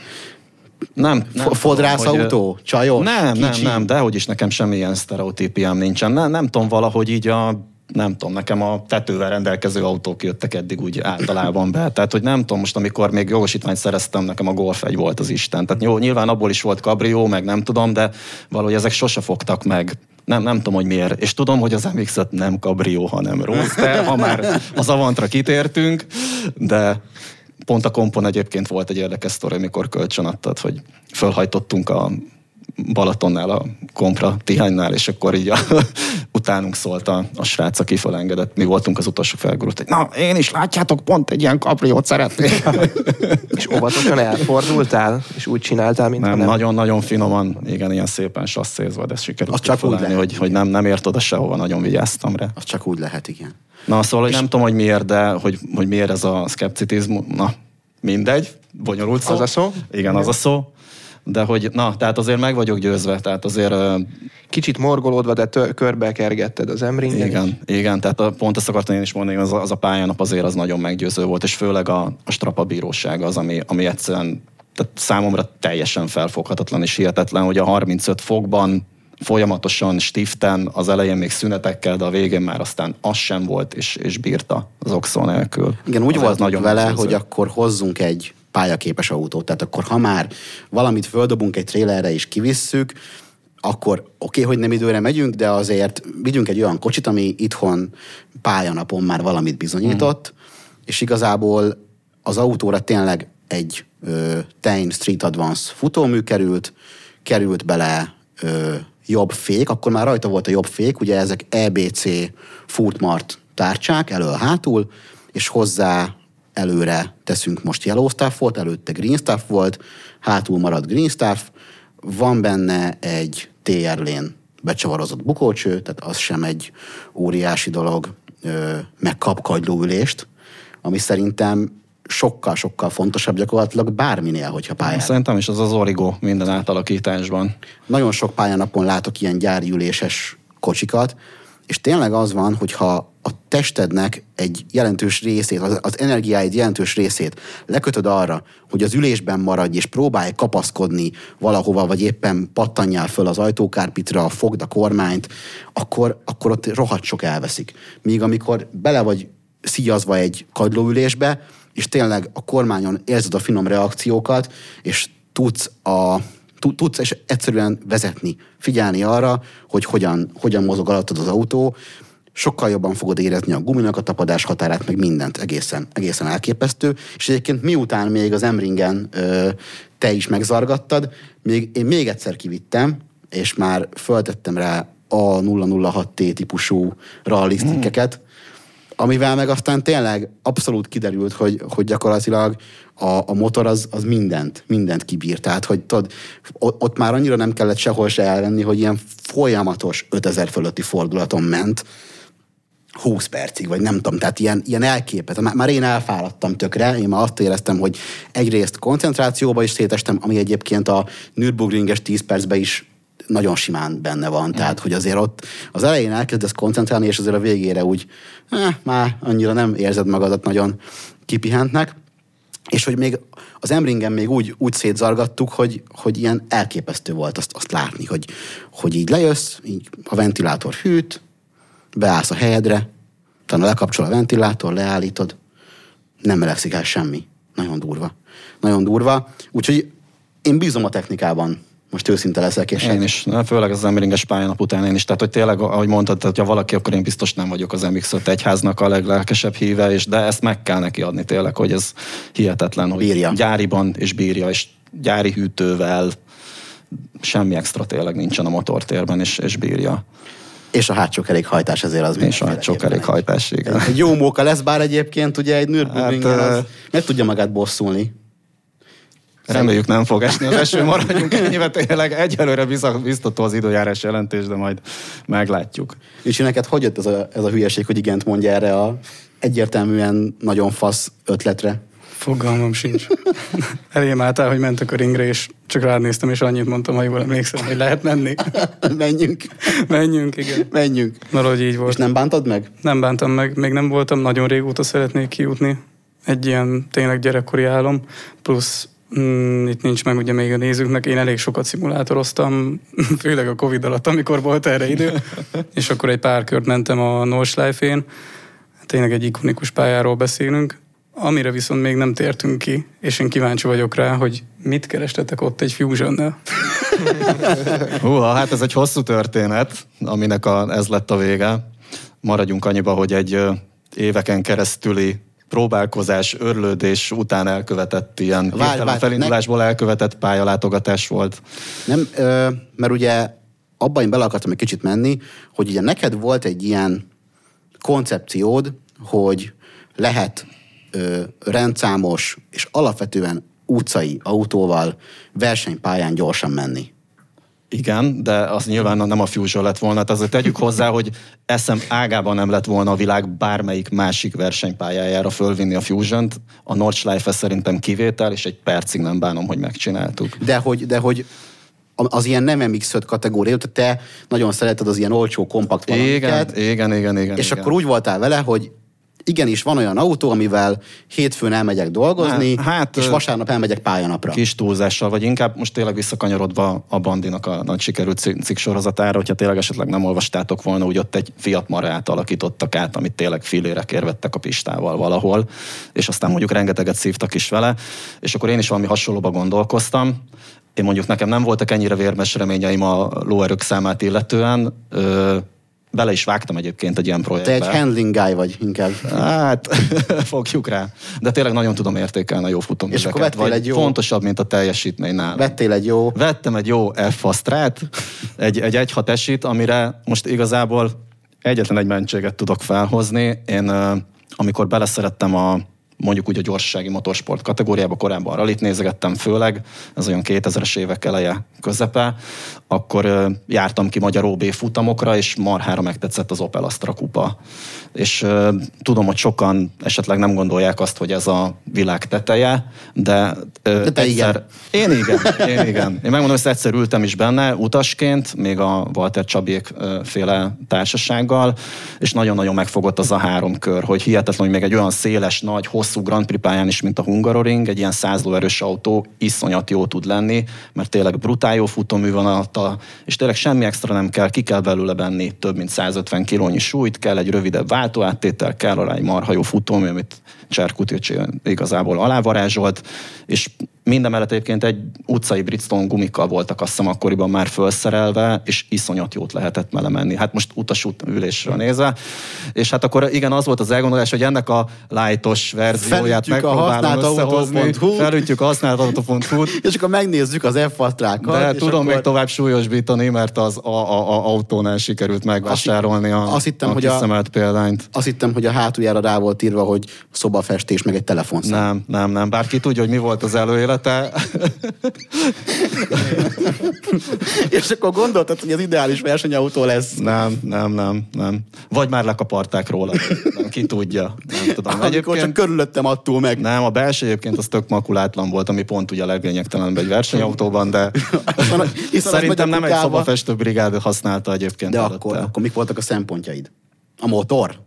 Nem, nem Fodrász tudom, autó? Hogy... Csajos? Nem, kicsi? nem, nem, dehogy is nekem semmilyen sztereotípiám nincsen. Nem, nem tudom, valahogy így a, nem tudom, nekem a tetővel rendelkező autók jöttek eddig úgy általában be. Tehát, hogy nem tudom, most amikor még jogosítványt szereztem, nekem a Golf egy volt az Isten. Tehát jó, nyilván abból is volt kabrió, meg nem tudom, de valahogy ezek sose fogtak meg. Nem, nem tudom, hogy miért. És tudom, hogy az em iksz öt nem kabrió, hanem roadster, ha már az Avantra kitértünk, de... Pont a kompon egyébként volt egy érdekes sztori, amikor kölcsönadtad, hogy fölhajtottunk a Balatonnál a kompra Tihánynál, és akkor így a utánunk szólt a, a srác, aki felengedett. Mi voltunk az utolsó felgurult, hogy na, én is látjátok, pont egy ilyen kapriót szeretnék. És óvatosan elfordultál, és úgy csináltál, mint nem, nem. Nagyon-nagyon finoman, igen, ilyen szépen sasszézva, de sikerült csak úgy kifelelni, hogy, hogy nem, nem ért oda sehova, nagyon vigyáztam rá. Az csak úgy lehet, igen. Na, szóval, hogy nem tudom, hogy miért, de hogy, hogy miért ez a szkepticizmus, na, mindegy, bonyolult szó. Az a szó? Igen, az a szó. De hogy, na, tehát azért meg vagyok győzve, tehát azért... Kicsit morgolódva, de tör, körbe kergetted az emringen. Igen, igen, tehát a, pont ezt akartam én is mondani, az a, az a pályánap azért az nagyon meggyőző volt, és főleg a, a Strapa bíróság az, ami, ami egyszerűen tehát számomra teljesen felfoghatatlan és hihetetlen, hogy a harmincöt fokban folyamatosan stiften, az elején még szünetekkel, de a végén már aztán az sem volt, és, és bírta az oxó nélkül. Igen, úgy az volt nagyon vele, meggyőző. hogy akkor hozzunk egy pályaképes autót. Tehát akkor, ha már valamit földobunk egy trélerre és kivisszük, akkor oké, okay, hogy nem időre megyünk, de azért vigyünk egy olyan kocsit, ami itthon pályanapon már valamit bizonyított, mm. és igazából az autóra tényleg egy ö, Tein Street Advance futómű került, került bele ö, jobb fék, akkor már rajta volt a jobb fék, ugye ezek é bé cé Furtmart tárcsák elől-hátul, és hozzá előre teszünk most Yellow Stuff volt, előtte Green Stuff volt, hátul marad Green Stuff, van benne egy té er Lane becsavarozott bukócső, tehát az sem egy óriási dolog, meg kap kagylóülést, ami szerintem sokkal-sokkal fontosabb gyakorlatilag bárminél, hogyha pályán. Szerintem is az az origo minden átalakításban. Nagyon sok pályánapon látok ilyen gyári üléses kocsikat, és tényleg az van, hogyha a testednek egy jelentős részét, az, az energiáid jelentős részét lekötöd arra, hogy az ülésben maradj, és próbálj kapaszkodni valahova, vagy éppen pattanjál föl az ajtókárpitra, fogd a kormányt, akkor, akkor ott rohadt sok elveszik. Míg amikor bele vagy szíjazva egy kagylóülésbe, és tényleg a kormányon érzed a finom reakciókat, és tudsz a tudsz és egyszerűen vezetni, figyelni arra, hogy hogyan, hogyan mozog alattad az autó, sokkal jobban fogod érezni a guminak a tapadás határát, meg mindent, egészen, egészen elképesztő. És egyébként miután még az M-ringen ö, te is megzargattad, még, én még egyszer kivittem, és már föltettem rá a nulla nulla hat té típusú rallisztikkeket, amivel meg aztán tényleg abszolút kiderült, hogy, hogy gyakorlatilag a, a motor az, az mindent, mindent kibír. Tehát, hogy tudod, ott már annyira nem kellett sehol se elvenni, hogy ilyen folyamatos ötezer fölötti fordulaton ment húsz percig, vagy nem tudom, tehát ilyen, ilyen elképet. Már, már én elfáradtam tökre, én már azt éreztem, hogy egyrészt koncentrációba is szétestem, ami egyébként a Nürburgringes tíz percben is nagyon simán benne van, tehát, hogy azért ott az elején elkezdesz koncentrálni, és azért a végére úgy, eh, már annyira nem érzed magadat nagyon kipihentnek, és hogy még az M-ringen még úgy, úgy szétzargattuk, hogy, hogy ilyen elképesztő volt azt, azt látni, hogy, hogy így lejössz, így a ventilátor hűt, beállsz a helyedre, utána lekapcsol a ventilátor, leállítod, nem melegszik el semmi. Nagyon durva. Nagyon durva. Úgyhogy én bízom a technikában. Most őszinte leszek. És én is, főleg az M-ringes pályanap után én is. Tehát, hogy tényleg, ahogy mondtad, tehát, ha valaki, akkor én biztos nem vagyok az em iksz öt egyháznak a leglelkesebb híve, és de ezt meg kell neki adni tényleg, hogy ez hihetetlen, hogy bírja. Gyáriban és bírja, és gyári hűtővel semmi extra tényleg nincsen a motortérben, és, és bírja. És a hátsó kerékhajtás azért az És a hátsó kerékhajtás, igen. Egy jó móka lesz, bár egyébként ugye egy Nürburgringen hát, az meg tudja magát bosszulni. Reméljük nem fog esni az eső, maradjunk ennyivel, tényleg egyelőre biztató az időjárás jelentés, de majd meglátjuk. És neked hogy jött ez a, ez a hülyeség, hogy igent mondja erre a egyértelműen nagyon fasz ötletre? Fogalmam sincs. Elém álltál, hogy mentek a ringre, és csak rád néztem, és annyit mondtam, ha jól emlékszem, hogy lehet menni. Menjünk. Menjünk, igen. Menjünk. Valahogy így volt. És nem bántad meg? Nem bántam meg, még nem voltam, nagyon régóta szeretnék kijutni. Egy ilyen tényleg gyerekkori álom, plusz Mm, itt nincs meg ugye még a nézőknek, én elég sokat szimulátoroztam, főleg a Covid alatt, amikor volt erre idő, és akkor egy pár kört mentem a Nordschleife-én, tényleg egy ikonikus pályáról beszélünk, amire viszont még nem tértünk ki, és én kíváncsi vagyok rá, hogy mit kerestetek ott egy Fusionnel. Húha, hát ez egy hosszú történet, aminek a, ez lett a vége. Maradjunk annyiba, hogy egy éveken keresztüli próbálkozás, örlődés után elkövetett ilyen hirtelen felindulásból elkövetett pályalátogatás volt. Nem, ö, mert ugye abban én bele akartam egy kicsit menni, hogy ugye neked volt egy ilyen koncepciód, hogy lehet ö, rendszámos és alapvetően utcai autóval versenypályán gyorsan menni. Igen, de az nyilván nem a Fusion lett volna. Tehát azért tegyük hozzá, hogy eszem ágában nem lett volna a világ bármelyik másik versenypályájára fölvinni a Fusiont. A Nordschleife szerintem kivétel, és egy percig nem bánom, hogy megcsináltuk. De hogy, de hogy az ilyen nem em iksz öt kategória, tehát te nagyon szereted az ilyen olcsó, kompakt valamiket. Igen, igen, igen, igen. És igen. akkor úgy voltál vele, hogy igenis van olyan autó, amivel hétfőn elmegyek dolgozni, hát, és vasárnap elmegyek pályanapra. Kis túlzással, vagy inkább most tényleg visszakanyarodva a Bandinak a nagy sikerű cikk sorozatára, hogyha tényleg esetleg nem olvastátok volna, úgy ott egy Fiat Marát alakítottak át, amit tényleg fillérekért vettek a pistával valahol, és aztán mondjuk rengeteget szívtak is vele, és akkor én is valami hasonlóba gondolkoztam. Én mondjuk nekem nem voltak ennyire vérmes reményeim a lóerők számát illetően, ö, bele is vágtam egyébként egy ilyen projektbe. Te egy handling guy vagy inkább. Hát, fogjuk rá. De tényleg nagyon tudom értékelni a jó futóműveket. És akkor vettél egy jó... Fontosabb, mint a teljesítmény nálam. Vettél egy jó... Vettem egy jó F-Fastrát, egy, egy egy hat esit, amire most igazából egyetlen egy mentséget tudok felhozni. Én amikor beleszerettem a mondjuk úgy a gyorsasági motorsport kategóriába, korábban rallit nézegettem főleg, ez olyan kétezres évek eleje, közepe, akkor uh, jártam ki magyar ó bé futamokra, és marhára megtetszett az Opel Astra kupa. És uh, tudom, hogy sokan esetleg nem gondolják azt, hogy ez a világ teteje, de, uh, de te egyszer... igen. Én igen, én igen. Én megmondom, hogy egyszer ültem is benne utasként, még a Walter Csabiék uh, féle társasággal, és nagyon-nagyon megfogott az a három kör, hogy hihetetlen, hogy még egy olyan széles, nagy, hosszú Grand Prix pályán is, mint a Hungaroring, egy ilyen száz lóerős autó iszonyat jó tud lenni, mert tényleg brutál jó futómű van alatta, és tényleg semmi extra nem kell, ki kell belőle venni több mint százötven kilónyi súlyt, kell egy rövidebb váltóáttétel, kell alá egy marha jó futómű, amit Cserkutic igazából alávarázsolt, és mindemellett egyébként egy utcai Bridgestone gumikkal voltak azt hiszem akkoriban már felszerelve, és iszonyat jót lehetett vele menni. Hát most utasút ülésről nézve. És hát akkor igen, az volt az elgondolás, hogy ennek a lightos verzióját megpróbálom összehozni. Felütjük a használtautó pont hu. És akkor megnézzük az F-Fastrákat. De tudom akkor... még tovább súlyosbítani, mert az a, a, a autónál sikerült megvásárolni a, azt hittem, a hogy kiszemelt a... példányt. Azt hittem, hogy a hátuljára rá volt írva, hogy szobafestés, meg egy telefonszám. Nem, nem, nem. Bárki tudja, hogy mi volt az előélete. És akkor gondoltad, hogy az ideális versenyautó lesz? Nem, nem, nem, nem. Vagy már lekaparták róla. Nem, ki tudja. Nem tudom. Amikor egyébként... csak körülöttem attól meg. Nem, a belső egyébként az tök makulátlan volt, ami pont ugye a leglényegtelenebb egy versenyautóban, de szerintem nem egy szobafestő brigád használta egyébként. De akkor, akkor mik voltak a szempontjaid? A motor?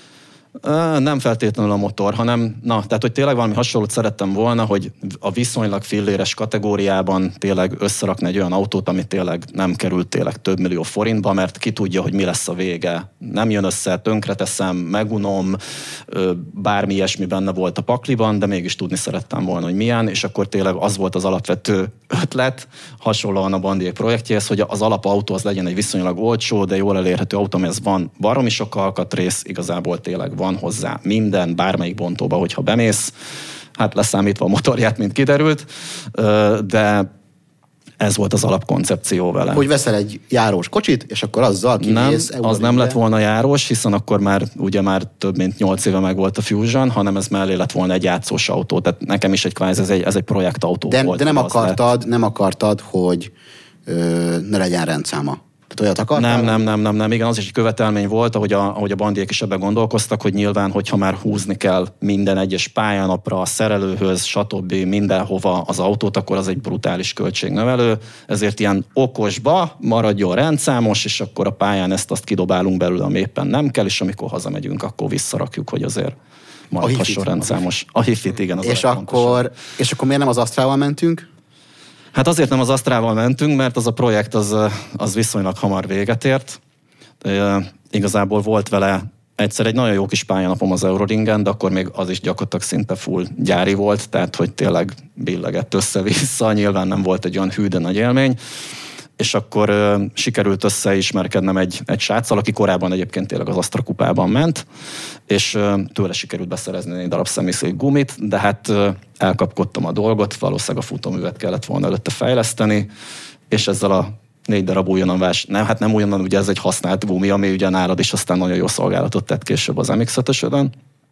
Nem feltétlenül a motor, hanem, na, tehát, hogy tényleg valami hasonlót szerettem volna, hogy a viszonylag filléres kategóriában tényleg összerakni egy olyan autót, ami tényleg nem került tényleg több millió forintba, mert ki tudja, hogy mi lesz a vége. Nem jön össze, tönkreteszem, megunom, bármi ilyesmi benne volt a pakliban, de mégis tudni szerettem volna, hogy milyen, és akkor tényleg az volt az alapvető ötlet, hasonlóan a Bandiék projektjéhez, hogy az alapautó az legyen egy viszonylag olcsó, de jól elérhető autó, amihez van baromi sok alkatrész, igazából tényleg van hozzá minden, bármelyik bontóba, hogyha bemész, hát leszámítva a motorját, mint kiderült, de ez volt az alapkoncepció vele. Hogy veszel egy járós kocsit, és akkor azzal kimész. Nem, az nem lett volna járós, hiszen akkor már ugye már több mint nyolc éve meg volt a Fusion, hanem ez mellé lett volna egy játszós autó. Tehát nekem is egy kvázi, ez egy, ez egy projektautó de, volt. De nem akartad, lett. nem akartad, hogy ö, ne legyen rendszáma. Tehát olyat akartál? Nem, nem, nem, nem, nem. Igen, az is egy követelmény volt, ahogy a, ahogy a Bandiék is ebben gondolkoztak, hogy nyilván, hogyha már húzni kell minden egyes pályánapra, a szerelőhöz, stb. Mindenhova az autót, akkor az egy brutális költségnövelő. Ezért ilyen okosba maradjon rendszámos, és akkor a pályán ezt-azt kidobálunk belőle, ami éppen nem kell, és amikor hazamegyünk, akkor visszarakjuk, hogy azért maradhasson rendszámos. A hifit, igen. Az és, akkor, és akkor miért nem az Astrával mentünk? Hát azért nem az Astrával mentünk, mert az a projekt az, az viszonylag hamar véget ért. E, igazából volt vele egyszer egy nagyon jó kis pályanapom az Euroringen, de akkor még az is gyakorlatilag szinte full gyári volt, tehát hogy tényleg billegett össze-vissza, nyilván nem volt egy olyan hű, de nagy élmény. És akkor ö, sikerült összeismerkednem egy, egy sráccal, aki korábban egyébként tényleg az Astra kupában ment, és ö, tőle sikerült beszerezni egy darab személyszék gumit, de hát ö, elkapkodtam a dolgot, valószínűleg a futóművet kellett volna előtte fejleszteni, és ezzel a négy darab újonnan vás, nem, hát nem újonnan, ugye ez egy használt gumi, ami ugye nálad is aztán nagyon jó szolgálatot tett később az em iksz ötösödön.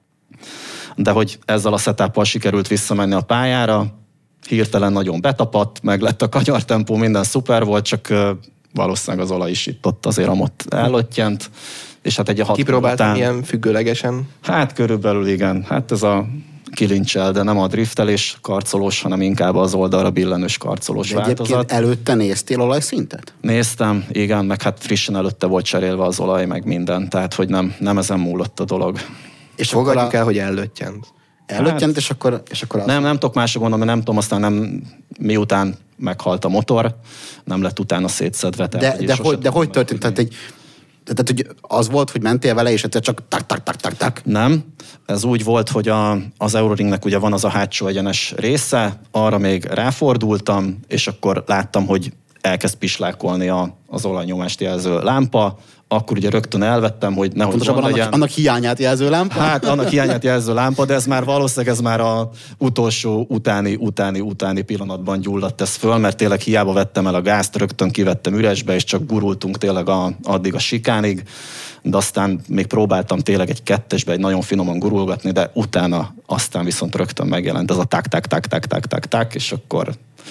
De hogy ezzel a setuppal sikerült visszamenni a pályára, hirtelen nagyon betapadt, meg lett a kanyartempó, minden szuper volt, csak valószínűleg az olaj is itt ott azért amott ellottyent. És hát egy a hat Kipróbáltam után, ilyen függőlegesen? Hát körülbelül igen. Hát ez a kilincsel, de nem a driftelés karcolós, hanem inkább az oldalra billenős karcolós de változat. egyébként előtte néztél olajszintet? Néztem, igen, meg hát frissen előtte volt cserélve az olaj, meg minden, tehát hogy nem, nem ezen múlott a dolog. És Fogadjuk a... el, hogy ellöttyent. Ellöttyent, hát, és akkor, és akkor az... Nem, nem tudok másra gondolni, nem tudom, aztán nem, miután meghalt a motor, nem lett utána szétszedve. De, de, hogy, de hogy történt? Tehát, egy, tehát, hogy az volt, hogy mentél vele, és egyszer csak tak, tak, tak, tak, tak. Nem. Ez úgy volt, hogy a, az Euroringnek ugye van az a hátsó egyenes része, arra még ráfordultam, és akkor láttam, hogy elkezd pislákolni a, az olajnyomást jelző lámpa, akkor ugye rögtön elvettem, hogy nehogy Pontosabban gond legyen. Annak, annak hiányát jelző lámpa? Hát annak hiányát jelző lámpa, de ez már valószínűleg ez már az utolsó utáni, utáni, utáni pillanatban gyulladt ez föl, mert tényleg hiába vettem el a gázt, rögtön kivettem üresbe, és csak gurultunk tényleg a, addig a sikánig, de aztán még próbáltam tényleg egy kettesbe egy nagyon finoman gurulgatni, de utána aztán viszont rögtön megjelent ez a tak, tak, tak, tak, tak, tak, tak, és akkor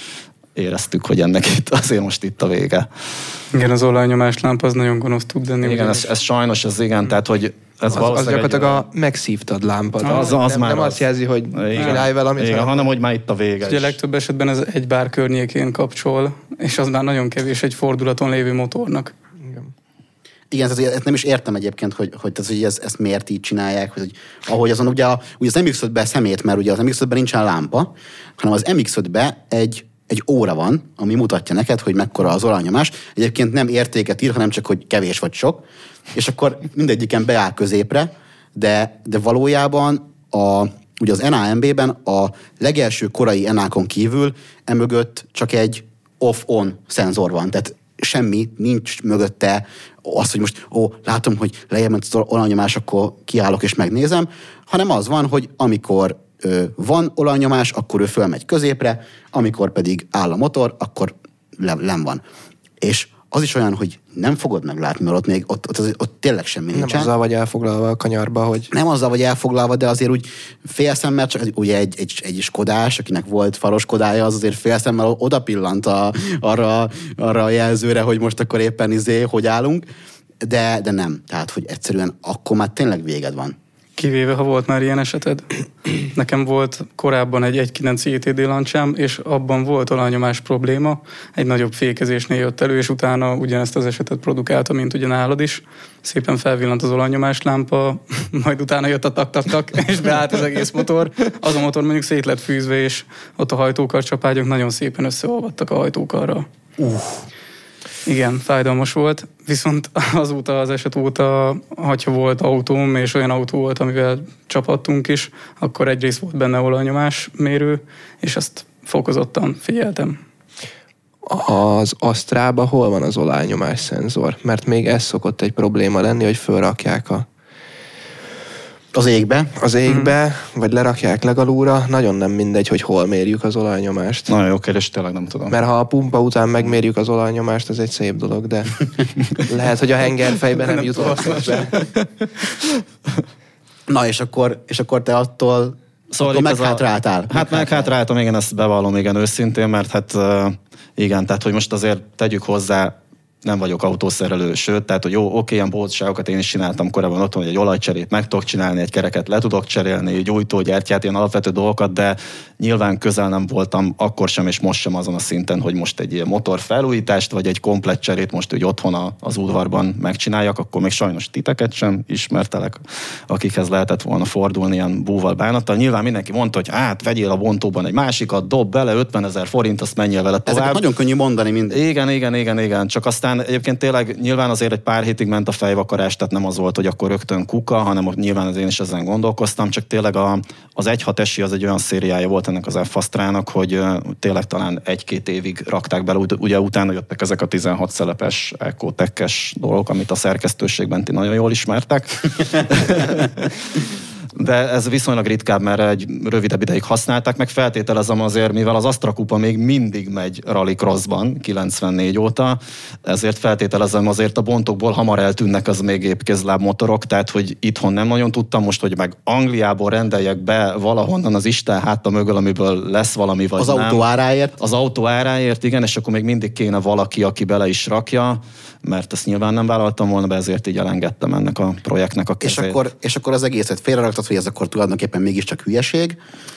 éreztük, hogy ennek itt azért most itt a vége. Igen, az olajnyomás lámpa az nagyon gonosz tud lenni. Igen, ez, ez sajnos, ez igen, tehát hogy ez az, az gyakorlatilag egy, a megszívtad lámpa. Az, az nem, már nem az. azt jelzi, hogy csinálj valamit. Igen, hanem hogy már itt a vége. Ugye legtöbb esetben ez egy bár környékén kapcsol, és az már nagyon kevés egy fordulaton lévő motornak. Igen. Igen, tehát ezt nem is értem egyébként, hogy, hogy, tehát, hogy ez, ezt miért így csinálják, hogy ahogy azon ugye, a, ugye az em iksz ötben szemét, mert ugye az em iksz ötben nincsen lámpa, hanem az em iksz ötben egy egy óra van, ami mutatja neked, hogy mekkora az olajnyomás. Egyébként nem értéket ír, hanem csak, hogy kevés vagy sok. És akkor mindegyiken beáll középre, de, de valójában a, ugye az en á em bé-ben a legelső korai en á-kon kívül emögött csak egy off-on szenzor van. Tehát semmi nincs mögötte az, hogy most ó, látom, hogy lejjebb ment az olajnyomás, akkor kiállok és megnézem, hanem az van, hogy amikor van olajnyomás, akkor ő fölmegy középre, amikor pedig áll a motor, akkor len van. És az is olyan, hogy nem fogod meglátni, mert ott még ott, ott, ott tényleg semmi nincsen. Nem azzal vagy elfoglalva a kanyarba, hogy... Nem azzal vagy elfoglalva, de azért úgy félszemmel, csak ugye egy, egy, egy skodás, akinek volt faros kodája, az azért félszemmel oda pillant a, arra, arra a jelzőre, hogy most akkor éppen izé, hogy állunk, de, de nem. Tehát, hogy egyszerűen akkor már tényleg véged van. Kivéve, ha volt már ilyen eseted. Nekem volt korábban egy egy kilenc i té dé lancsám, és abban volt olajnyomás probléma. Egy nagyobb fékezésnél jött elő, és utána ugyanezt az esetet produkálta, mint ugye nálad is. Szépen felvillant az olajnyomás lámpa, majd utána jött a tak-tak-tak, és beállt az egész motor. Az a motor mondjuk szét lett fűzve, és ott a hajtókarcsapágyok nagyon szépen összeolvadtak a hajtókarra. Uh. Igen, fájdalmas volt, viszont azóta, az eset óta, ha volt autóm, és olyan autó volt, amivel csapattunk is, akkor egyrészt volt benne olajnyomás mérő, és ezt fokozottan figyeltem. Az Astrában hol van az olajnyomás szenzor? Mert még ez szokott egy probléma lenni, hogy fölrakják a Az égbe? Az égbe, hmm. vagy lerakják legalúra, nagyon nem mindegy, hogy hol mérjük az olajnyomást. Nagyon jó kérdés, tényleg nem tudom. Mert ha a pumpa után megmérjük az olajnyomást, az egy szép dolog, de lehet, hogy a hengerfejben nem, nem jutott be. Na, és akkor, és akkor te attól, szóval attól meghátráltál. Hát meghátráltam, igen, ezt bevallom, igen, őszintén, mert hát igen, tehát hogy most azért tegyük hozzá, nem vagyok autószerelő, sőt, tehát, hogy jó, oké, ilyen boltságokat én is csináltam korábban otthon, hogy egy olajcserét meg tudok csinálni, egy kereket le tudok cserélni, gyújtó, gyertyát, ilyen alapvető dolgokat, de nyilván közel nem voltam akkor sem, és most sem azon a szinten, hogy most egy ilyen motorfelújítást, vagy egy komplett cserét most úgy otthon az udvarban megcsináljak, akkor még sajnos titeket sem ismertelek, akikhez lehetett volna fordulni ilyen búval bánattal. Nyilván mindenki mondta, hogy hát vegyél a bontóban egy másikat, dob bele ötvenezer forint, azt menjél vele tovább. Ezeket nagyon könnyű mondani mind. Igen, igen, igen, igen. Csak aztán egyébként tényleg nyilván azért egy pár hétig ment a fejvakarás, tehát nem az volt, hogy akkor rögtön kuka, hanem nyilván az én is ezen gondolkoztam, csak tényleg a, az egy hat esi az egy olyan szériája volt ennek az F-Astrának, hogy uh, tényleg talán egy-két évig rakták bele, ugye utána jöttek ezek a tizenhat szelepes, Ecotech-es dolgok, amit a szerkesztőségben ti nagyon jól ismertek. De ez viszonylag ritkább, mert egy rövidebb ideig használták, meg feltételezem azért, mivel az Astra Kupa még mindig megy rallycrossban, kilencvennégy óta, ezért feltételezem azért a bontokból hamar eltűnnek az még épkézláb motorok, tehát hogy itthon nem nagyon tudtam, most, hogy meg Angliából rendeljek be valahonnan az Isten háta mögül, amiből lesz valami, vagy az nem. autó áráért? Az autó áráért, igen, és akkor még mindig kéne valaki, aki bele is rakja, mert ezt nyilván nem vállaltam volna be, ezért így elengedtem ennek a projektnek a kezét. És akkor, és akkor az egészet félreraktad, hogy ez akkor tulajdonképpen mégiscsak hülyeség.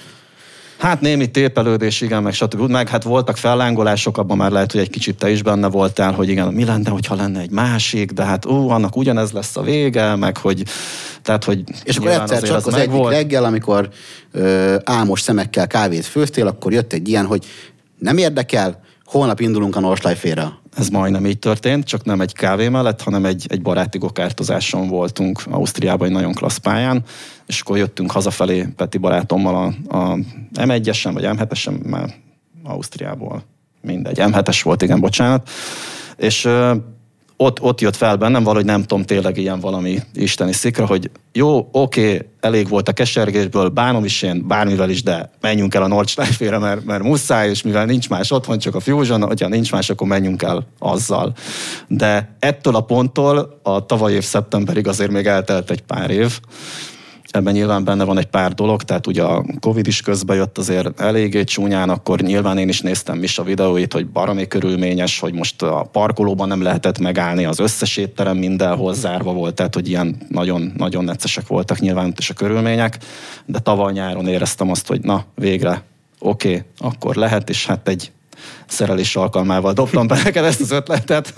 Hát némi tépelődés, igen, meg stb. Meg hát voltak fellángolások, abban már lehet, hogy egy kicsit te is benne voltál, hogy igen, mi lenne, hogyha lenne egy másik, de hát ó, annak ugyanez lesz a vége, meg hogy... Tehát, hogy és akkor egyszer csak az, az egyik volt. Reggel, amikor ö, álmos szemekkel kávét főztél, akkor jött egy ilyen, hogy nem érdekel, holnap indulunk a Nordschleife-re. Ez majdnem így történt, csak nem egy kávé mellett, hanem egy, egy baráti gokártozáson voltunk Ausztriában, egy nagyon klassz pályán, és akkor jöttünk hazafelé Peti barátommal a, a em egyesen, vagy em hetesen, már Ausztriából, mindegy, em hetes volt, igen, bocsánat, és ö, ott, ott jött fel bennem valahogy, nem tudom, tényleg ilyen valami isteni szikra, hogy jó, oké, elég volt a kesergésből, bánom is én, bármivel is, de menjünk el a Nordschleife-re, mert, mert muszáj, és mivel nincs más otthon, csak a Fusion, hogyha nincs más, akkor menjünk el azzal. De ettől a ponttól a tavaly év szeptemberig azért még eltelt egy pár év. Ebben nyilván benne van egy pár dolog, tehát ugye a Covid is közbe jött azért eléggé csúnyán, akkor nyilván én is néztem is a videóit, hogy baromi körülményes, hogy most a parkolóban nem lehetett megállni, az összes étterem mindenhol zárva volt, tehát hogy ilyen nagyon, nagyon neccesek voltak nyilván is a körülmények, de tavaly nyáron éreztem azt, hogy na, végre, oké, okay, akkor lehet, és hát egy szerelés alkalmával dobtam be neked ezt az ötletet.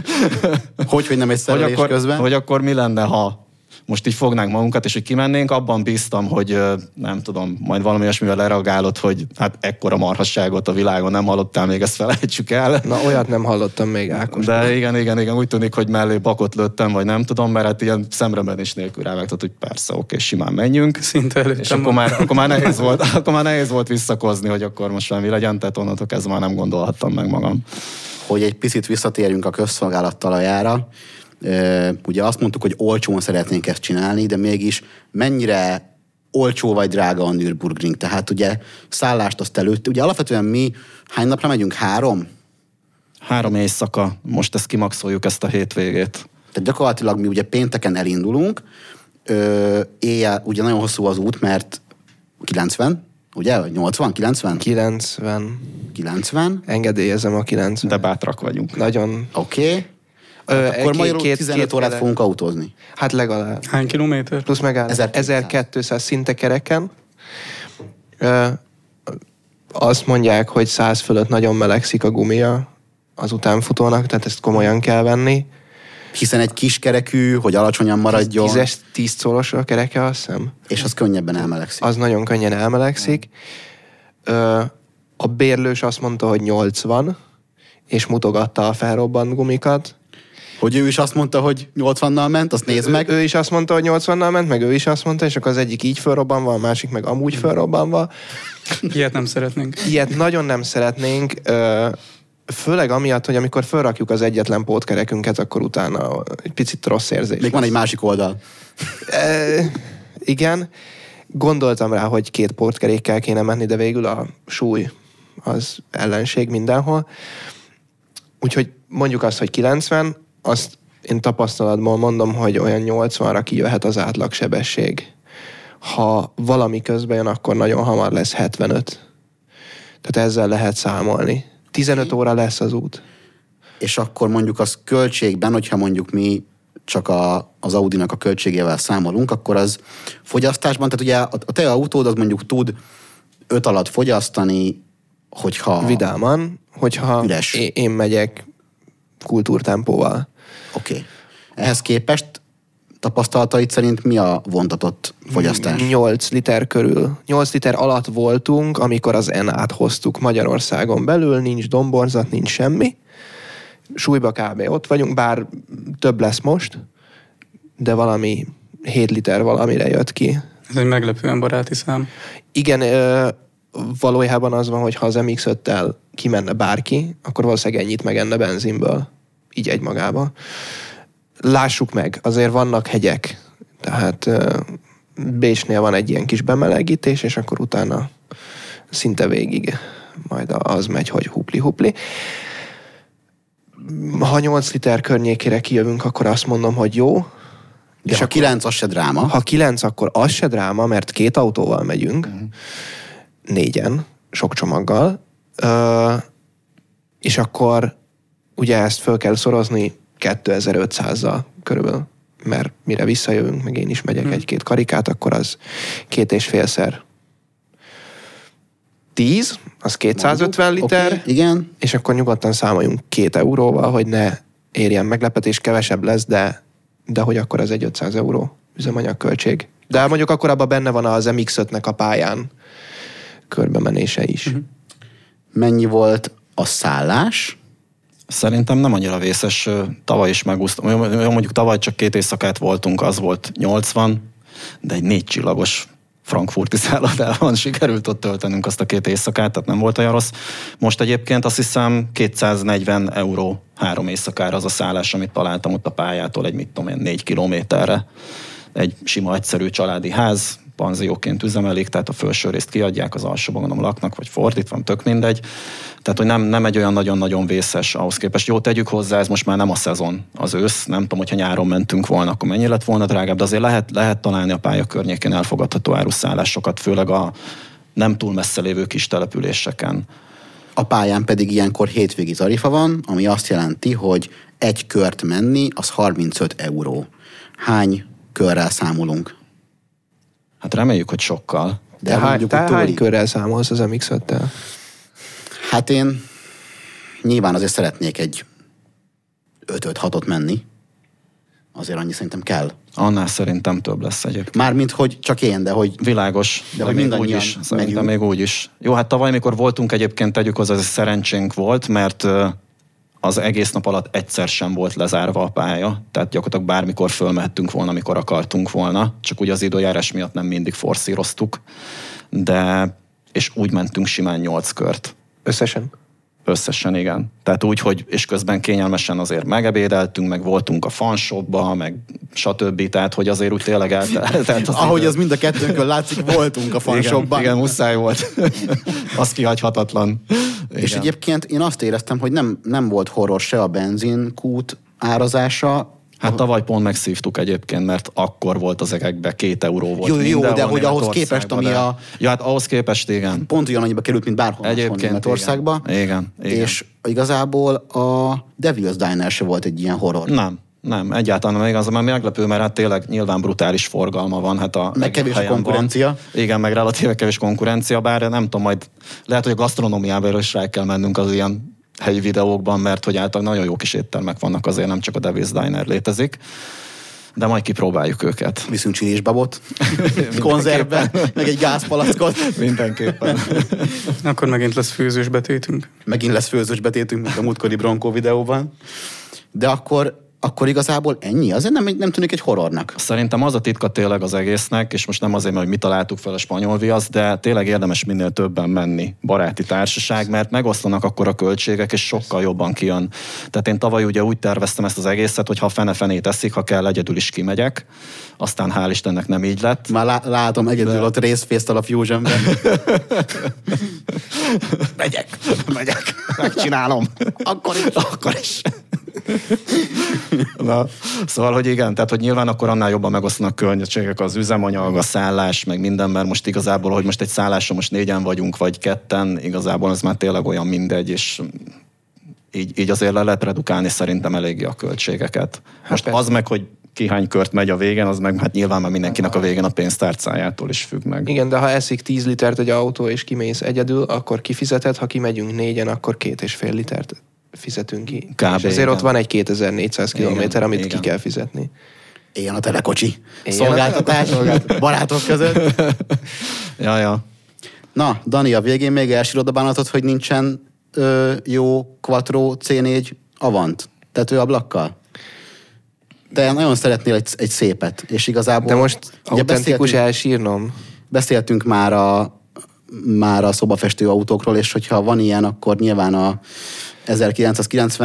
Hogy, hogy nem egy szerelés hogy akkor, közben? Hogy akkor mi lenne, ha most így fognánk magunkat, és hogy kimennénk, abban bíztam, hogy nem tudom, majd valami olyasmivel lereagálod, hogy hát ekkora marhasságot a világon nem hallottál, még ezt felejtsük el. Na, olyat nem hallottam még, Ákos. De igen, igen, igen, úgy tűnik, hogy mellé bakot lőttem, vagy nem tudom, mert hát ilyen szemrebenés nélkül rávágtott, hogy persze, oké, simán menjünk. Szinte előttem. És akkor már, akkor, már nehéz volt, akkor már nehéz volt visszakozni, hogy akkor most valami legyen, tehát onnantól kezdve már nem gondolhattam meg magam. Hogy egy picit visszatérjünk a közszolgálat talajára. Ugye azt mondtuk, hogy olcsón szeretnénk ezt csinálni, de mégis mennyire olcsó vagy drága a Nürburgring. Tehát ugye szállást azt előtt, ugye alapvetően mi hány napra megyünk? Három? Három éjszaka. Most ezt kimaxoljuk, ezt a hétvégét. Tehát gyakorlatilag mi ugye pénteken elindulunk, ö, éjjel, ugye nagyon hosszú az út, mert kilencven, ugye? nyolcvan, kilencven? kilencven. kilencven. Engedélyezem a kilencven. De bátrak vagyunk. Nagyon. Oké. Okay. Hát akkor magyarul két, tizenöt két órát féle... fogunk autózni. Hát legalább. Hány kilométer? Plusz megállás. ezerkétszáz szinte kereken. Ö, azt mondják, hogy száz fölött nagyon melegszik a gumia az utánfutónak, tehát ezt komolyan kell venni. Hiszen egy kis kerekű, hogy alacsonyan maradjon. Tízes, tíz szoros a kereke, azt hiszem. És az könnyebben elmelegszik. Az nagyon könnyen elmelegszik. Ö, a bérlős azt mondta, hogy nyolcvan, és mutogatta a felrobbant gumikat. Hogy ő is azt mondta, hogy nyolcvannal ment, azt nézd meg. Ő, ő is azt mondta, hogy nyolcvannal ment, meg ő is azt mondta, és akkor az egyik így felrobbanva, a másik meg amúgy felrobbanva. Ilyet nem szeretnénk. Ilyet nagyon nem szeretnénk, főleg amiatt, hogy amikor felrakjuk az egyetlen pótkerekünket, akkor utána egy picit rossz érzés. Még van egy másik oldal. E, igen. Gondoltam rá, hogy két pótkerékkel kéne menni, de végül a súly az ellenség mindenhol. Úgyhogy mondjuk azt, hogy kilencven, azt én tapasztalatból mondom, hogy olyan nyolcvanra kijöhet az átlagsebesség. Ha valami közben jön, akkor nagyon hamar lesz hetvenöt. Tehát ezzel lehet számolni. tizenöt óra lesz az út. És akkor mondjuk az költségben, hogyha mondjuk mi csak a, az Audinak a költségével számolunk, akkor az fogyasztásban, tehát ugye a, a te autód az mondjuk tud öt alatt fogyasztani, hogyha... Vidáman, hogyha üres. Én, én megyek kultúrtempóval. Oké. Okay. Ehhez képest tapasztalataid szerint mi a vontatott fogyasztás? nyolc liter körül. nyolc liter alatt voltunk, amikor az en-át hoztuk Magyarországon belül, nincs domborzat, nincs semmi. Súlyba kb. Ott vagyunk, bár több lesz most, de valami hét liter valamire jött ki. Ez egy meglepően baráti szám. Igen, ö, valójában az van, hogy ha az em iksz öttel kimenne bárki, akkor valószínűleg ennyit megenne benzinből. Így egymagába. Lássuk meg, azért vannak hegyek. Tehát Bécsnél van egy ilyen kis bemelegítés, és akkor utána szinte végig majd az megy, hogy hupli-hupli. Ha nyolc liter környékére kijövünk, akkor azt mondom, hogy jó. De és ha akkor, kilenc, az se dráma. Ha kilenc, akkor az se dráma, mert két autóval megyünk, uh-huh. négyen, sok csomaggal, Ö, és akkor ugye ezt föl kell szorozni kétezer-ötszázzal körülbelül, mert mire visszajövünk, meg én is megyek hmm. egy-két karikát, akkor az két és félszer tíz, az kétszázötven liter, okay, igen. És akkor nyugodtan számoljunk két euróval, hogy ne érjen meglepetés, kevesebb lesz, de, de hogy akkor az egy ötszáz euró üzemanyagköltség. De mondjuk akkor abban benne van az em iksz ötnek a pályán körbemenése is. Hmm. Mennyi volt a szállás? Szerintem nem annyira vészes. Tavaly is megúsztam. Mondjuk tavaly csak két éjszakát voltunk, az volt nyolcvan, de egy négy csillagos frankfurti szállodában sikerült ott töltenünk azt a két éjszakát, tehát nem volt olyan rossz. Most egyébként azt hiszem kétszáznegyven euró három éjszakára az a szállás, amit találtam ott a pályától, egy mit tudom én, négy kilométerre. Egy sima, egyszerű családi ház, panzióként üzemelik, tehát a felső részt kiadják, az alsóban gondolom laknak, vagy fordítva, tök mindegy. Tehát, hogy nem, nem egy olyan nagyon-nagyon vészes ahhoz képest. Jó, tegyük hozzá, ez most már nem a szezon, az ősz. Nem tudom, hogyha nyáron mentünk volna, akkor mennyi lett volna drágább, de azért lehet, lehet találni a pálya környékén elfogadható áruszállásokat, főleg a nem túl messze lévő kis településeken. A pályán pedig ilyenkor hétvégi tarifa van, ami azt jelenti, hogy egy kört menni, az harmincöt euró. Hány körrel számolunk? Hát reméljük, hogy sokkal. De, de hány, te hány körrel számolsz az em iksz öttel? Hát én nyilván azért szeretnék egy öt-hatot menni. Azért annyi szerintem kell. Annál szerintem több lesz egyébként. Mármint, hogy csak én, de hogy... Világos, de, de hogy még úgy is. Szerintem még úgy is. Jó, hát tavaly, mikor voltunk egyébként, tegyük hozzá, ez szerencsénk volt, mert az egész nap alatt egyszer sem volt lezárva a pálya, tehát gyakorlatilag bármikor fölmehettünk volna, amikor akartunk volna, csak ugye az időjárás miatt nem mindig forszíroztuk, de és úgy mentünk simán nyolc kört. Összesen? Összesen, igen. Tehát úgy, hogy és közben kényelmesen azért megebédeltünk, meg voltunk a fanshopba, meg stb. Tehát, hogy azért úgy tényleg eltelt. Ahogy idő. Az mind a kettőnkön látszik, voltunk a fanshopban. Igen, igen, muszáj volt. Az kihagyhatatlan. Igen. És egyébként én azt éreztem, hogy nem, nem volt horror se a benzinkút árazása. Hát tavaly pont megszívtuk egyébként, mert akkor volt az egekbe, két euró volt. Jó, jó, de hogy ahhoz képest, ami de... a... Ja, hát ahhoz képest, igen. Pont olyan annyiba került, mint bárhol egyébként Németországba. Igen. igen, igen. És igazából a Devil's Diner se volt egy ilyen horror. Nem. Nem, egyáltalán nem igaz, mert meglepő, mert hát tényleg nyilván brutális forgalma van. Hát a meg kevés a konkurencia. Van. Igen, meg relatíve kevés konkurencia, bár nem tudom, majd lehet, hogy a gasztronómiába is rá kell mennünk az ilyen helyi videókban, mert hogy általában nagyon jó kis éttermek vannak, azért nem csak a Devil's Diner létezik. De majd kipróbáljuk őket. Viszünk csilisbabot, konzervben, meg egy gázpalackot. Mindenképpen. Akkor megint lesz főzős betétünk. Megint lesz főzős betétünk, mint a múltkori Bronkó videóban. De akkor, akkor igazából ennyi? Azért nem, nem tűnik egy horrornak. Szerintem az a titka tényleg az egésznek, és most nem azért, mert mi találtuk fel a spanyol viaszt, de tényleg érdemes minél többen menni baráti társaság, mert megoszlanak akkor a költségek, és sokkal jobban kijön. Tehát én tavaly ugye úgy terveztem ezt az egészet, hogy ha fene-fenét eszik, ha kell, egyedül is kimegyek. Aztán hál' Istennek nem így lett. Már lá- látom egyedül de... ott részfésztal a Fusionben. Megyek, megyek, megcsinálom. Akkor is. Akkor is. Na, szóval, hogy igen, tehát, hogy nyilván akkor annál jobban megosztanak költségek, az üzemanyag, a szállás, meg minden, mert most igazából, hogy most egy szálláson most négyen vagyunk, vagy ketten, igazából az már tényleg olyan mindegy, és így, így azért le lehet redukálni szerintem eléggé a költségeket. Most hát az meg, hogy ki hány kört megy a végen, az meg hát nyilván már mindenkinek a végén a pénztárcájától is függ meg. Igen, de ha eszik tíz litert egy autó, és kimész egyedül, akkor kifizeted, ha kimegyünk négyen, akkor két és fél litert fizetünk ki. Kb. És azért igen. Ott van egy kétezer-négyszáz kilométer, amit igen. ki kell fizetni. Ilyen a telekocsi. Szolgáltatás, barátok között. ja, ja. Na, Dani, a végén még elsírod a bánatot, hogy nincsen ö, jó Quattro cé négy Avant tetőablakkal? De nagyon szeretnél egy, egy szépet, és igazából... De most autentikus elsírnom. Beszéltünk már a, már a szobafestő autókról, és hogyha van ilyen, akkor nyilván a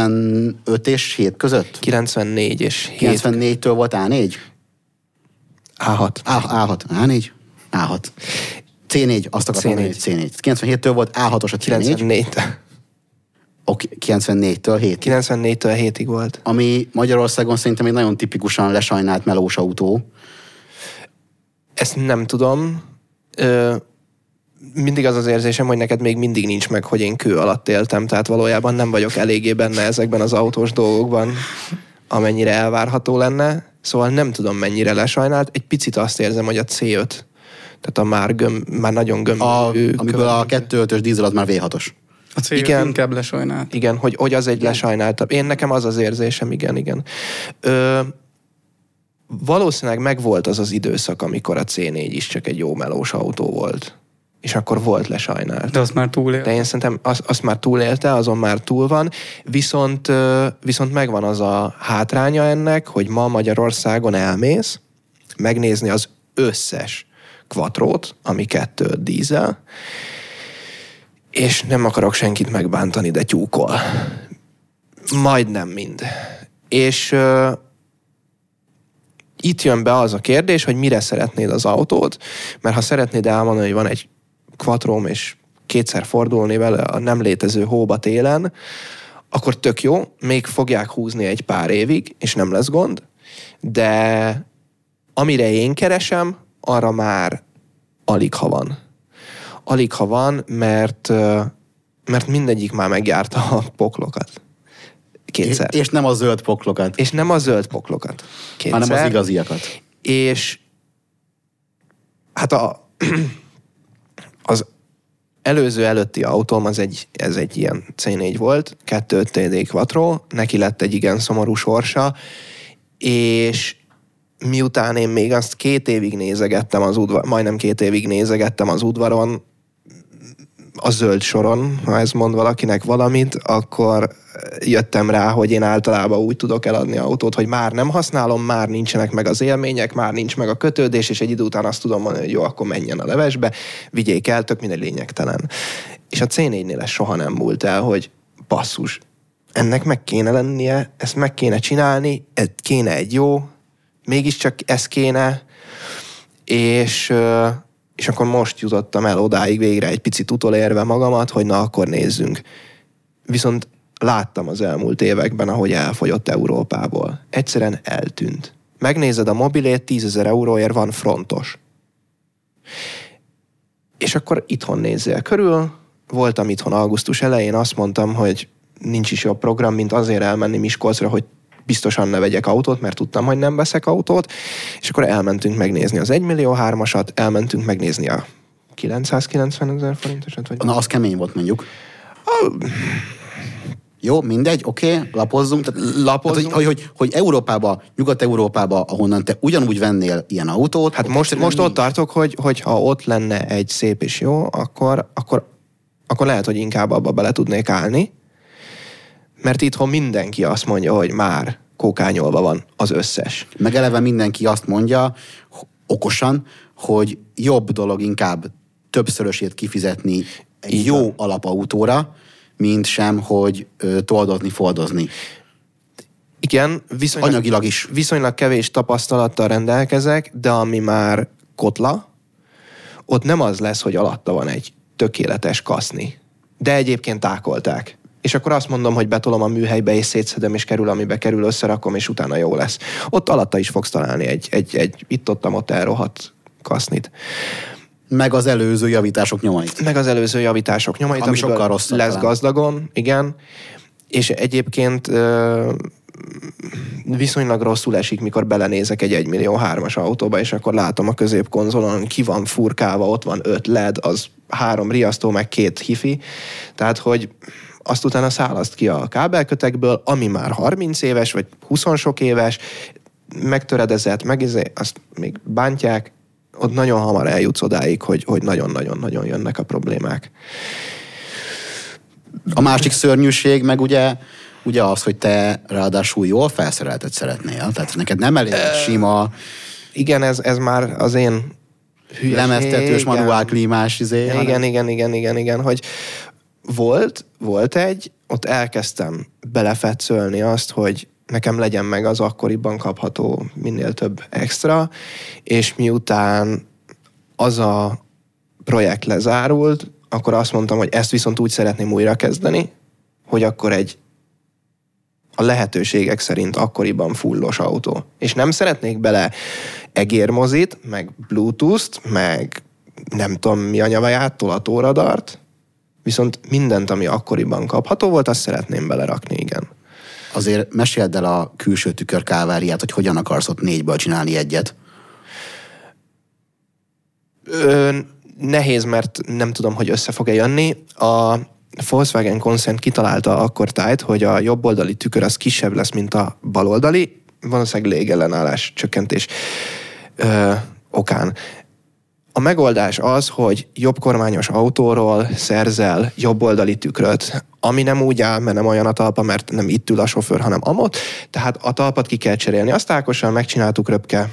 ezerkilencszázkilencvenöt és hét között? kilencvennégy és hét. kilencvennégytől volt á négy? á hat. á hat, á négy, á hat. cé négy, azt akartam mondani, hogy cé négy. kilencvenhéttől volt á hatos a cé négy. kilencvennégy. Oké, kilencvennégytől hétig. kilencvennégytől hétig volt. Ami Magyarországon szerintem egy nagyon tipikusan lesajnált melós autó. Ezt nem tudom. Ö, mindig az az érzésem, hogy neked még mindig nincs meg, hogy én kő alatt éltem, tehát valójában nem vagyok eléggé benne ezekben az autós dolgokban, amennyire elvárható lenne. Szóval nem tudom, mennyire lesajnált. Egy picit azt érzem, hogy a cé öt, tehát a már, göm, már nagyon gömbű. A, amiből a kettő ötös dízel az már vé hatos. A cé öt igen, inkább lesajnált. Igen, hogy, hogy az egy lesajnáltabb. Én nekem az az érzésem, igen, igen. Ö, valószínűleg megvolt az az időszak, amikor a cé négy is csak egy jó melós autó volt. És akkor volt lesajnált. De azt már túlélte. De én szerintem azt, azt már túlélte, azon már túl van. Viszont, viszont megvan az a hátránya ennek, hogy ma Magyarországon elmész megnézni az összes quattrót, ami kettő dízel, és nem akarok senkit megbántani, de tyúkol. Majdnem mind. És uh, itt jön be az a kérdés, hogy mire szeretnéd az autót, mert ha szeretnéd elmondani, hogy van egy quattróm, és kétszer fordulni vele a nem létező hóba télen, akkor tök jó, még fogják húzni egy pár évig, és nem lesz gond, de amire én keresem, arra már alig ha van. Alig ha van, mert, mert mindegyik már megjárta a poklokat. Kétszer. És nem a zöld poklokat. És nem a zöld poklokat. Kétszer. Hanem az igaziakat. És hát a, az előző előtti autóm, az egy, ez egy ilyen cé négy volt, kettő té dé Quattro, neki lett egy igen szomorú sorsa, és miután én még azt két évig nézegettem az udvar, majdnem két évig nézegettem az udvaron, a zöld soron, ha ez mond valakinek valamit, akkor jöttem rá, hogy én általában úgy tudok eladni autót, hogy már nem használom, már nincsenek meg az élmények, már nincs meg a kötődés, és egy idő után azt tudom mondani, hogy jó, akkor menjen a levesbe, vigyék el, tök mindegy lényegtelen. És a cé négynél ez soha nem múlt el, hogy basszus, ennek meg kéne lennie, ezt meg kéne csinálni, ez kéne egy jó, mégiscsak ez kéne, és... és akkor most jutottam el odáig végre egy picit utolérve magamat, hogy na, akkor nézzünk. Viszont láttam az elmúlt években, ahogy elfogyott Európából. Egyszerűen eltűnt. Megnézed a mobilét, tízezer euróért van frontos. És akkor itthon nézzél körül. Voltam itthon augusztus elején, azt mondtam, hogy nincs is jobb program, mint azért elmenni Miskolcra, hogy biztosan ne vegyek autót, mert tudtam, hogy nem veszek autót, és akkor elmentünk megnézni az egymillió hármasat, elmentünk megnézni a kilencszázkilencvenezer forintosat. Vagy na, az kemény volt mondjuk. A... Jó, mindegy, oké, okay, lapozzunk. Tehát, lapozzunk. Tehát, hogy, hogy, hogy Európába, Nyugat-Európába, ahonnan te ugyanúgy vennél ilyen autót. Hát most, most ott tartok, hogy, hogy ha ott lenne egy szép és jó, akkor, akkor, akkor lehet, hogy inkább abba bele tudnék állni. Mert itthon mindenki azt mondja, hogy már kókányolva van az összes. Meg eleve mindenki azt mondja, okosan, hogy jobb dolog inkább többszörösét kifizetni egy így jó van. Alapautóra, mint sem, hogy ö, toldozni, foldozni. Igen, viszonylag, anyagilag is. Viszonylag kevés tapasztalattal rendelkezek, de ami már kotla, ott nem az lesz, hogy alatta van egy tökéletes kaszni. De egyébként tákolták. És akkor azt mondom, hogy betolom a műhelybe, és szétszedem, és kerül, amibe kerül, összerakom, és utána jó lesz. Ott alatta is fogsz találni egy, egy, egy itt-ottam ott elrohadt kasznit. Meg az előző javítások nyomait. Meg az előző javítások nyomait, ami sokkal rosszabb. Lesz talán. Gazdagon, igen. És egyébként viszonylag rosszul esik, mikor belenézek egy egymillió hármas autóba, és akkor látom a középkonzolon, ki van furkálva, ott van öt led, az három riasztó, meg két hifi. Tehát, hogy azt utána szálaszt ki a kábelkötekből, ami már harminc éves, vagy húsz sok éves, megtöredezett, meg azt még bántják, ott nagyon hamar eljutsz odáig, hogy, hogy nagyon-nagyon-nagyon jönnek a problémák. A másik szörnyűség meg ugye, ugye az, hogy te ráadásul jól felszereltet szeretnél. Tehát neked nem elég egy sima... Igen, ez, ez már az én hülyeség. Lemeztetős, manuál klímás izé. Igen, hanem... igen, igen, igen, igen, hogy volt, volt egy, ott elkezdtem belefetszölni azt, hogy nekem legyen meg az akkoriban kapható minél több extra, és miután az a projekt lezárult, akkor azt mondtam, hogy ezt viszont úgy szeretném újra kezdeni, hogy akkor egy a lehetőségek szerint akkoriban fullos autó. És nem szeretnék bele egérmozit, meg Bluetooth-t, meg nem tudom mi a nyavaját, tolatóradart, viszont mindent, ami akkoriban kapható volt, azt szeretném belerakni, igen. Azért meséld el a külső tükör káváriát, hogy hogyan akarsz ott négyből csinálni egyet. Ö, nehéz, mert nem tudom, hogy össze fog-e jönni. A Volkswagen koncern kitalálta akkor tájt, hogy a jobboldali tükör az kisebb lesz, mint a baloldali, valószínűleg légellenállás csökkentés ö, okán. A megoldás az, hogy jobbkormányos autóról szerzel jobboldali tükröt, ami nem úgy áll, mert nem olyan a talpa, mert nem itt ül a sofőr, hanem amott, tehát a talpat ki kell cserélni. Azt Ákossal megcsináltuk röpke.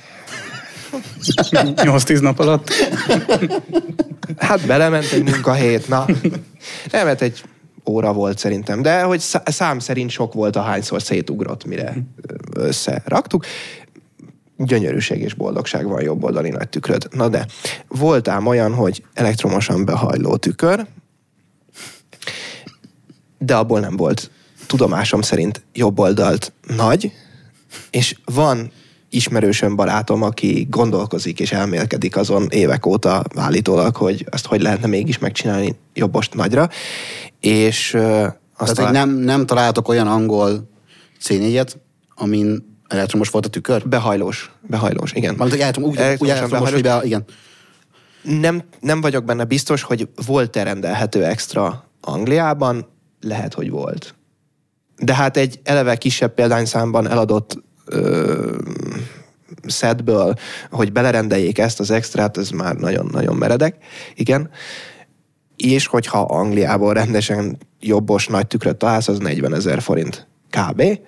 nyolc-tíz nap alatt. Hát belement egy munkahét, na. Nem, hát egy óra volt szerintem, de hogy szám szerint sok volt, ahányszor szétugrott, mire összeraktuk. Gyönyörűség és boldogság van jobboldali nagy tükröd. Na de, volt ám olyan, hogy elektromosan behajló tükör, de abból nem volt tudomásom szerint jobboldalt nagy, és van ismerősöm, barátom, aki gondolkozik és elmélkedik azon évek óta állítólag, hogy azt hogy lehetne mégis megcsinálni jobbost nagyra, és uh, azt Tehát, hogy nem, nem találtok olyan angol cé négyet, amin elektromos volt a tükör? Behajlós. Behajlós, igen. Mármint, hogy elektromos, úgy, úgy elektromos, hogy be, igen. Nem, nem vagyok benne biztos, hogy volt-e rendelhető extra Angliában, lehet, hogy volt. De hát egy eleve kisebb példányszámban eladott ö, setből, hogy belerendeljék ezt az extrát, ez már nagyon-nagyon meredek. Igen. És hogyha Angliából rendesen jobbos nagy tükröt találsz, az negyvenezer forint kb. Ö,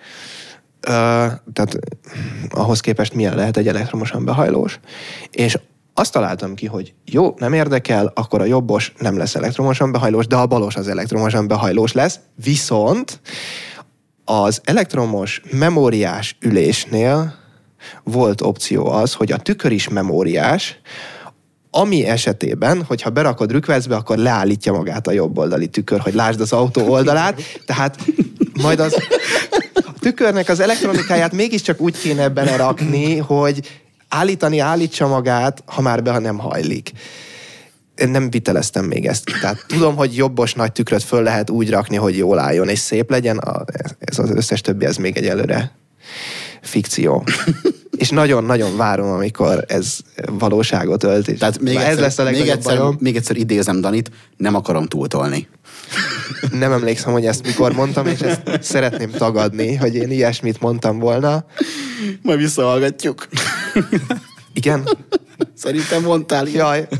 tehát ahhoz képest milyen lehet egy elektromosan behajlós. És azt találtam ki, hogy jó, nem érdekel, akkor a jobbos nem lesz elektromosan behajlós, de a balos az elektromosan behajlós lesz. Viszont az elektromos memóriás ülésnél volt opció az, hogy a tükör is memóriás, ami esetében, hogyha berakod rükvercbe, akkor leállítja magát a jobboldali tükör, hogy lásd az autó oldalát, tehát majd az a tükörnek az elektronikáját mégiscsak úgy kéne belerakni, hogy állítani állítsa magát, ha már be, ha nem hajlik. Én nem viteleztem még ezt ki. Tehát tudom, hogy jobbos nagy tükröt föl lehet úgy rakni, hogy jól álljon és szép legyen. A, ez az összes többi, ez még egyelőre fikció. És nagyon-nagyon várom, amikor ez valóságot ölt. Tehát még egyszer, ez lesz a még, egyszer, még egyszer idézem Danit, nem akarom túltolni. Nem emlékszem, hogy ezt mikor mondtam, és ezt szeretném tagadni, hogy én ilyesmit mondtam volna. Majd visszahallgatjuk. Igen? Szerintem mondtál. Jaj.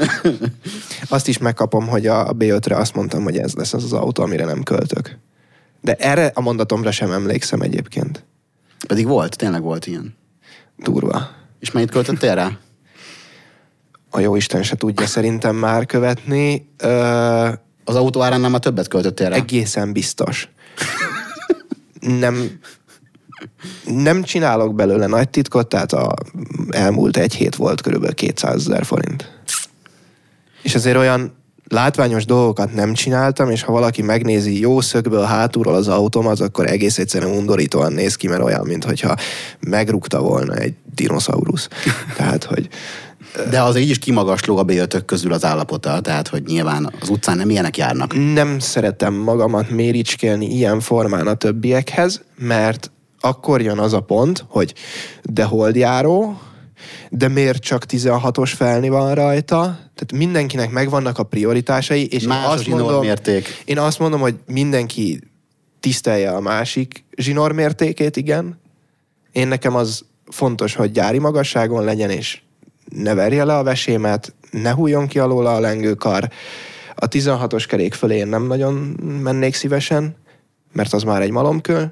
Azt is megkapom, hogy a bé ötre azt mondtam, hogy ez lesz az az autó, amire nem költök. De erre a mondatomra sem emlékszem egyébként. Pedig volt, tényleg volt ilyen. Durva. És mennyit költöttél rá? A jóisten se tudja szerintem már követni. Ö... Az autó árán nem a többet költöttél rá? Egészen biztos. nem... Nem csinálok belőle nagy titkot, tehát a elmúlt egy hét volt körülbelül kétszázezer forint. És azért olyan látványos dolgokat nem csináltam, és ha valaki megnézi jó szögből hátulról az autómat, akkor egész egyszerűen undorítóan néz ki, mert olyan, mintha megrúgta volna egy dinoszaurusz. Tehát, hogy... De az így is kimagasló a bé ötök közül az állapota, tehát, hogy nyilván az utcán nem ilyenek járnak. Nem szeretem magamat méricskélni ilyen formán a többiekhez, mert akkor jön az a pont, hogy de holdjáró, de miért csak tizenhatos felni van rajta? Tehát mindenkinek megvannak a prioritásai, és Más én azt, mondom, mérték. én azt mondom, hogy mindenki tisztelje a másik zsinórmértékét, igen. Én nekem az fontos, hogy gyári magasságon legyen, és ne verje le a vesémet, ne hújjon ki alóla a lengőkar. A tizenhatos kerék fölé én nem nagyon mennék szívesen, mert az már egy malomkő.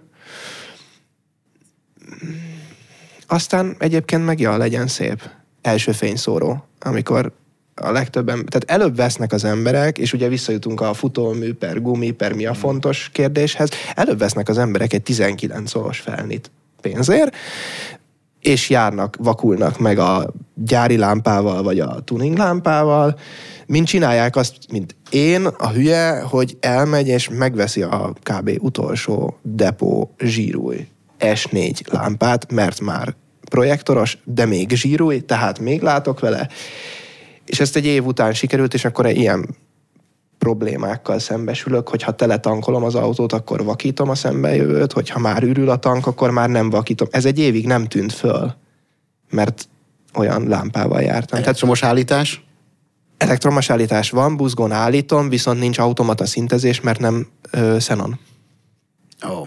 Aztán egyébként meg ja, legyen szép. Első fényszóró, amikor a legtöbben, tehát előbb vesznek az emberek, és ugye visszajutunk a futómű per gumi per mi a fontos kérdéshez, előbb vesznek az emberek egy tizenkilenc olos felnit pénzért, és járnak, vakulnak meg a gyári lámpával, vagy a tuning lámpával, mint csinálják azt, mint én, a hülye, hogy elmegy és megveszi a kb. Utolsó depó zsírúj es négy lámpát, mert már projektoros, de még zsírúj, tehát még látok vele, és ezt egy év után sikerült, és akkor ilyen problémákkal szembesülök, hogy ha teletankolom az autót, akkor vakítom a szembejövőt, hogyha már ürül a tank, akkor már nem vakítom. Ez egy évig nem tűnt föl, mert olyan lámpával jártam. Elektromos állítás? Elektromos állítás van, buzgón állítom, viszont nincs automata szintezés, mert nem ö, xenon. Oh.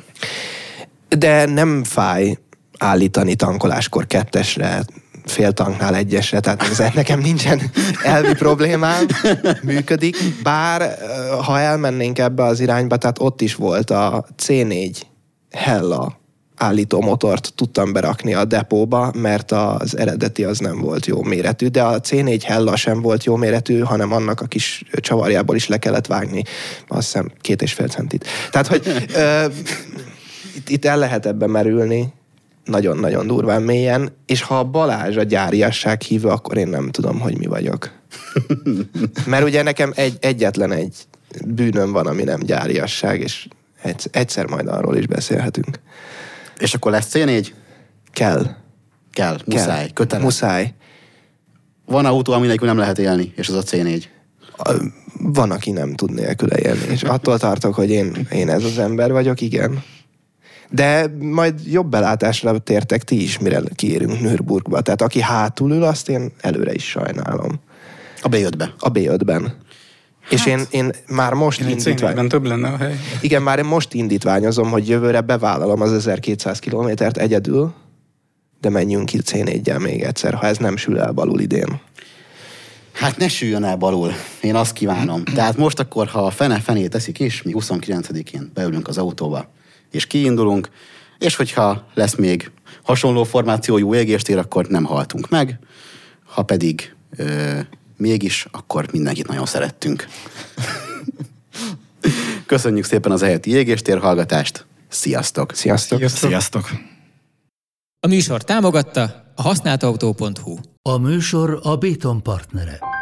De nem fáj állítani tankoláskor kettesre, fél tanknál egyesre, tehát ez nekem nincsen elvi problémám, működik, bár ha elmennénk ebbe az irányba, tehát ott is volt a cé négy Hella állító motort tudtam berakni a depóba, mert az eredeti az nem volt jó méretű, de a cé négy Hella sem volt jó méretű, hanem annak a kis csavarjából is le kellett vágni, azt hiszem két és fél centit. Tehát, hogy ö, itt, itt el lehet ebbe merülni, nagyon-nagyon durván mélyen, és ha a Balázs a gyáriasság hívő, akkor én nem tudom, hogy mi vagyok. Mert ugye nekem egy, egyetlen egy bűnöm van, ami nem gyáriasság, és egyszer, egyszer majd arról is beszélhetünk. És akkor lesz cé négy? Kell. Kell, muszáj, Kell. köteles. Muszáj. Van autó, ami nélkül nem lehet élni, és az a cé négy. Van, aki nem tud nélküle élni, és attól tartok, hogy én, én ez az ember vagyok, igen. De majd jobb belátásra tértek ti is, mire kiérünk Nürburgba. Tehát aki hátul ül, azt én előre is sajnálom. A bé ötbe. A bé ötben. Hát, és én, én már most indítványozom. több lenne a hely. Igen, már én most indítványozom, hogy jövőre bevállalom az ezerkétszáz kilométert egyedül, de menjünk ki cé néggyel még egyszer, ha ez nem sül el balul idén. Hát ne süljön el balul, én azt kívánom. Tehát most akkor, ha a fene fenét teszik is, mi huszonkilencedikén beülünk az autóba, és kiindulunk, és hogyha lesz még hasonló formációjú égéstér, akkor nem haltunk meg, ha pedig ö, mégis, akkor mindenkit nagyon szerettünk. Köszönjük szépen az eheti égéstér hallgatást, sziasztok! Sziasztok! Sziasztok! Sziasztok! A műsor támogatta a használtautó pont hu. A műsor a Béton partnere.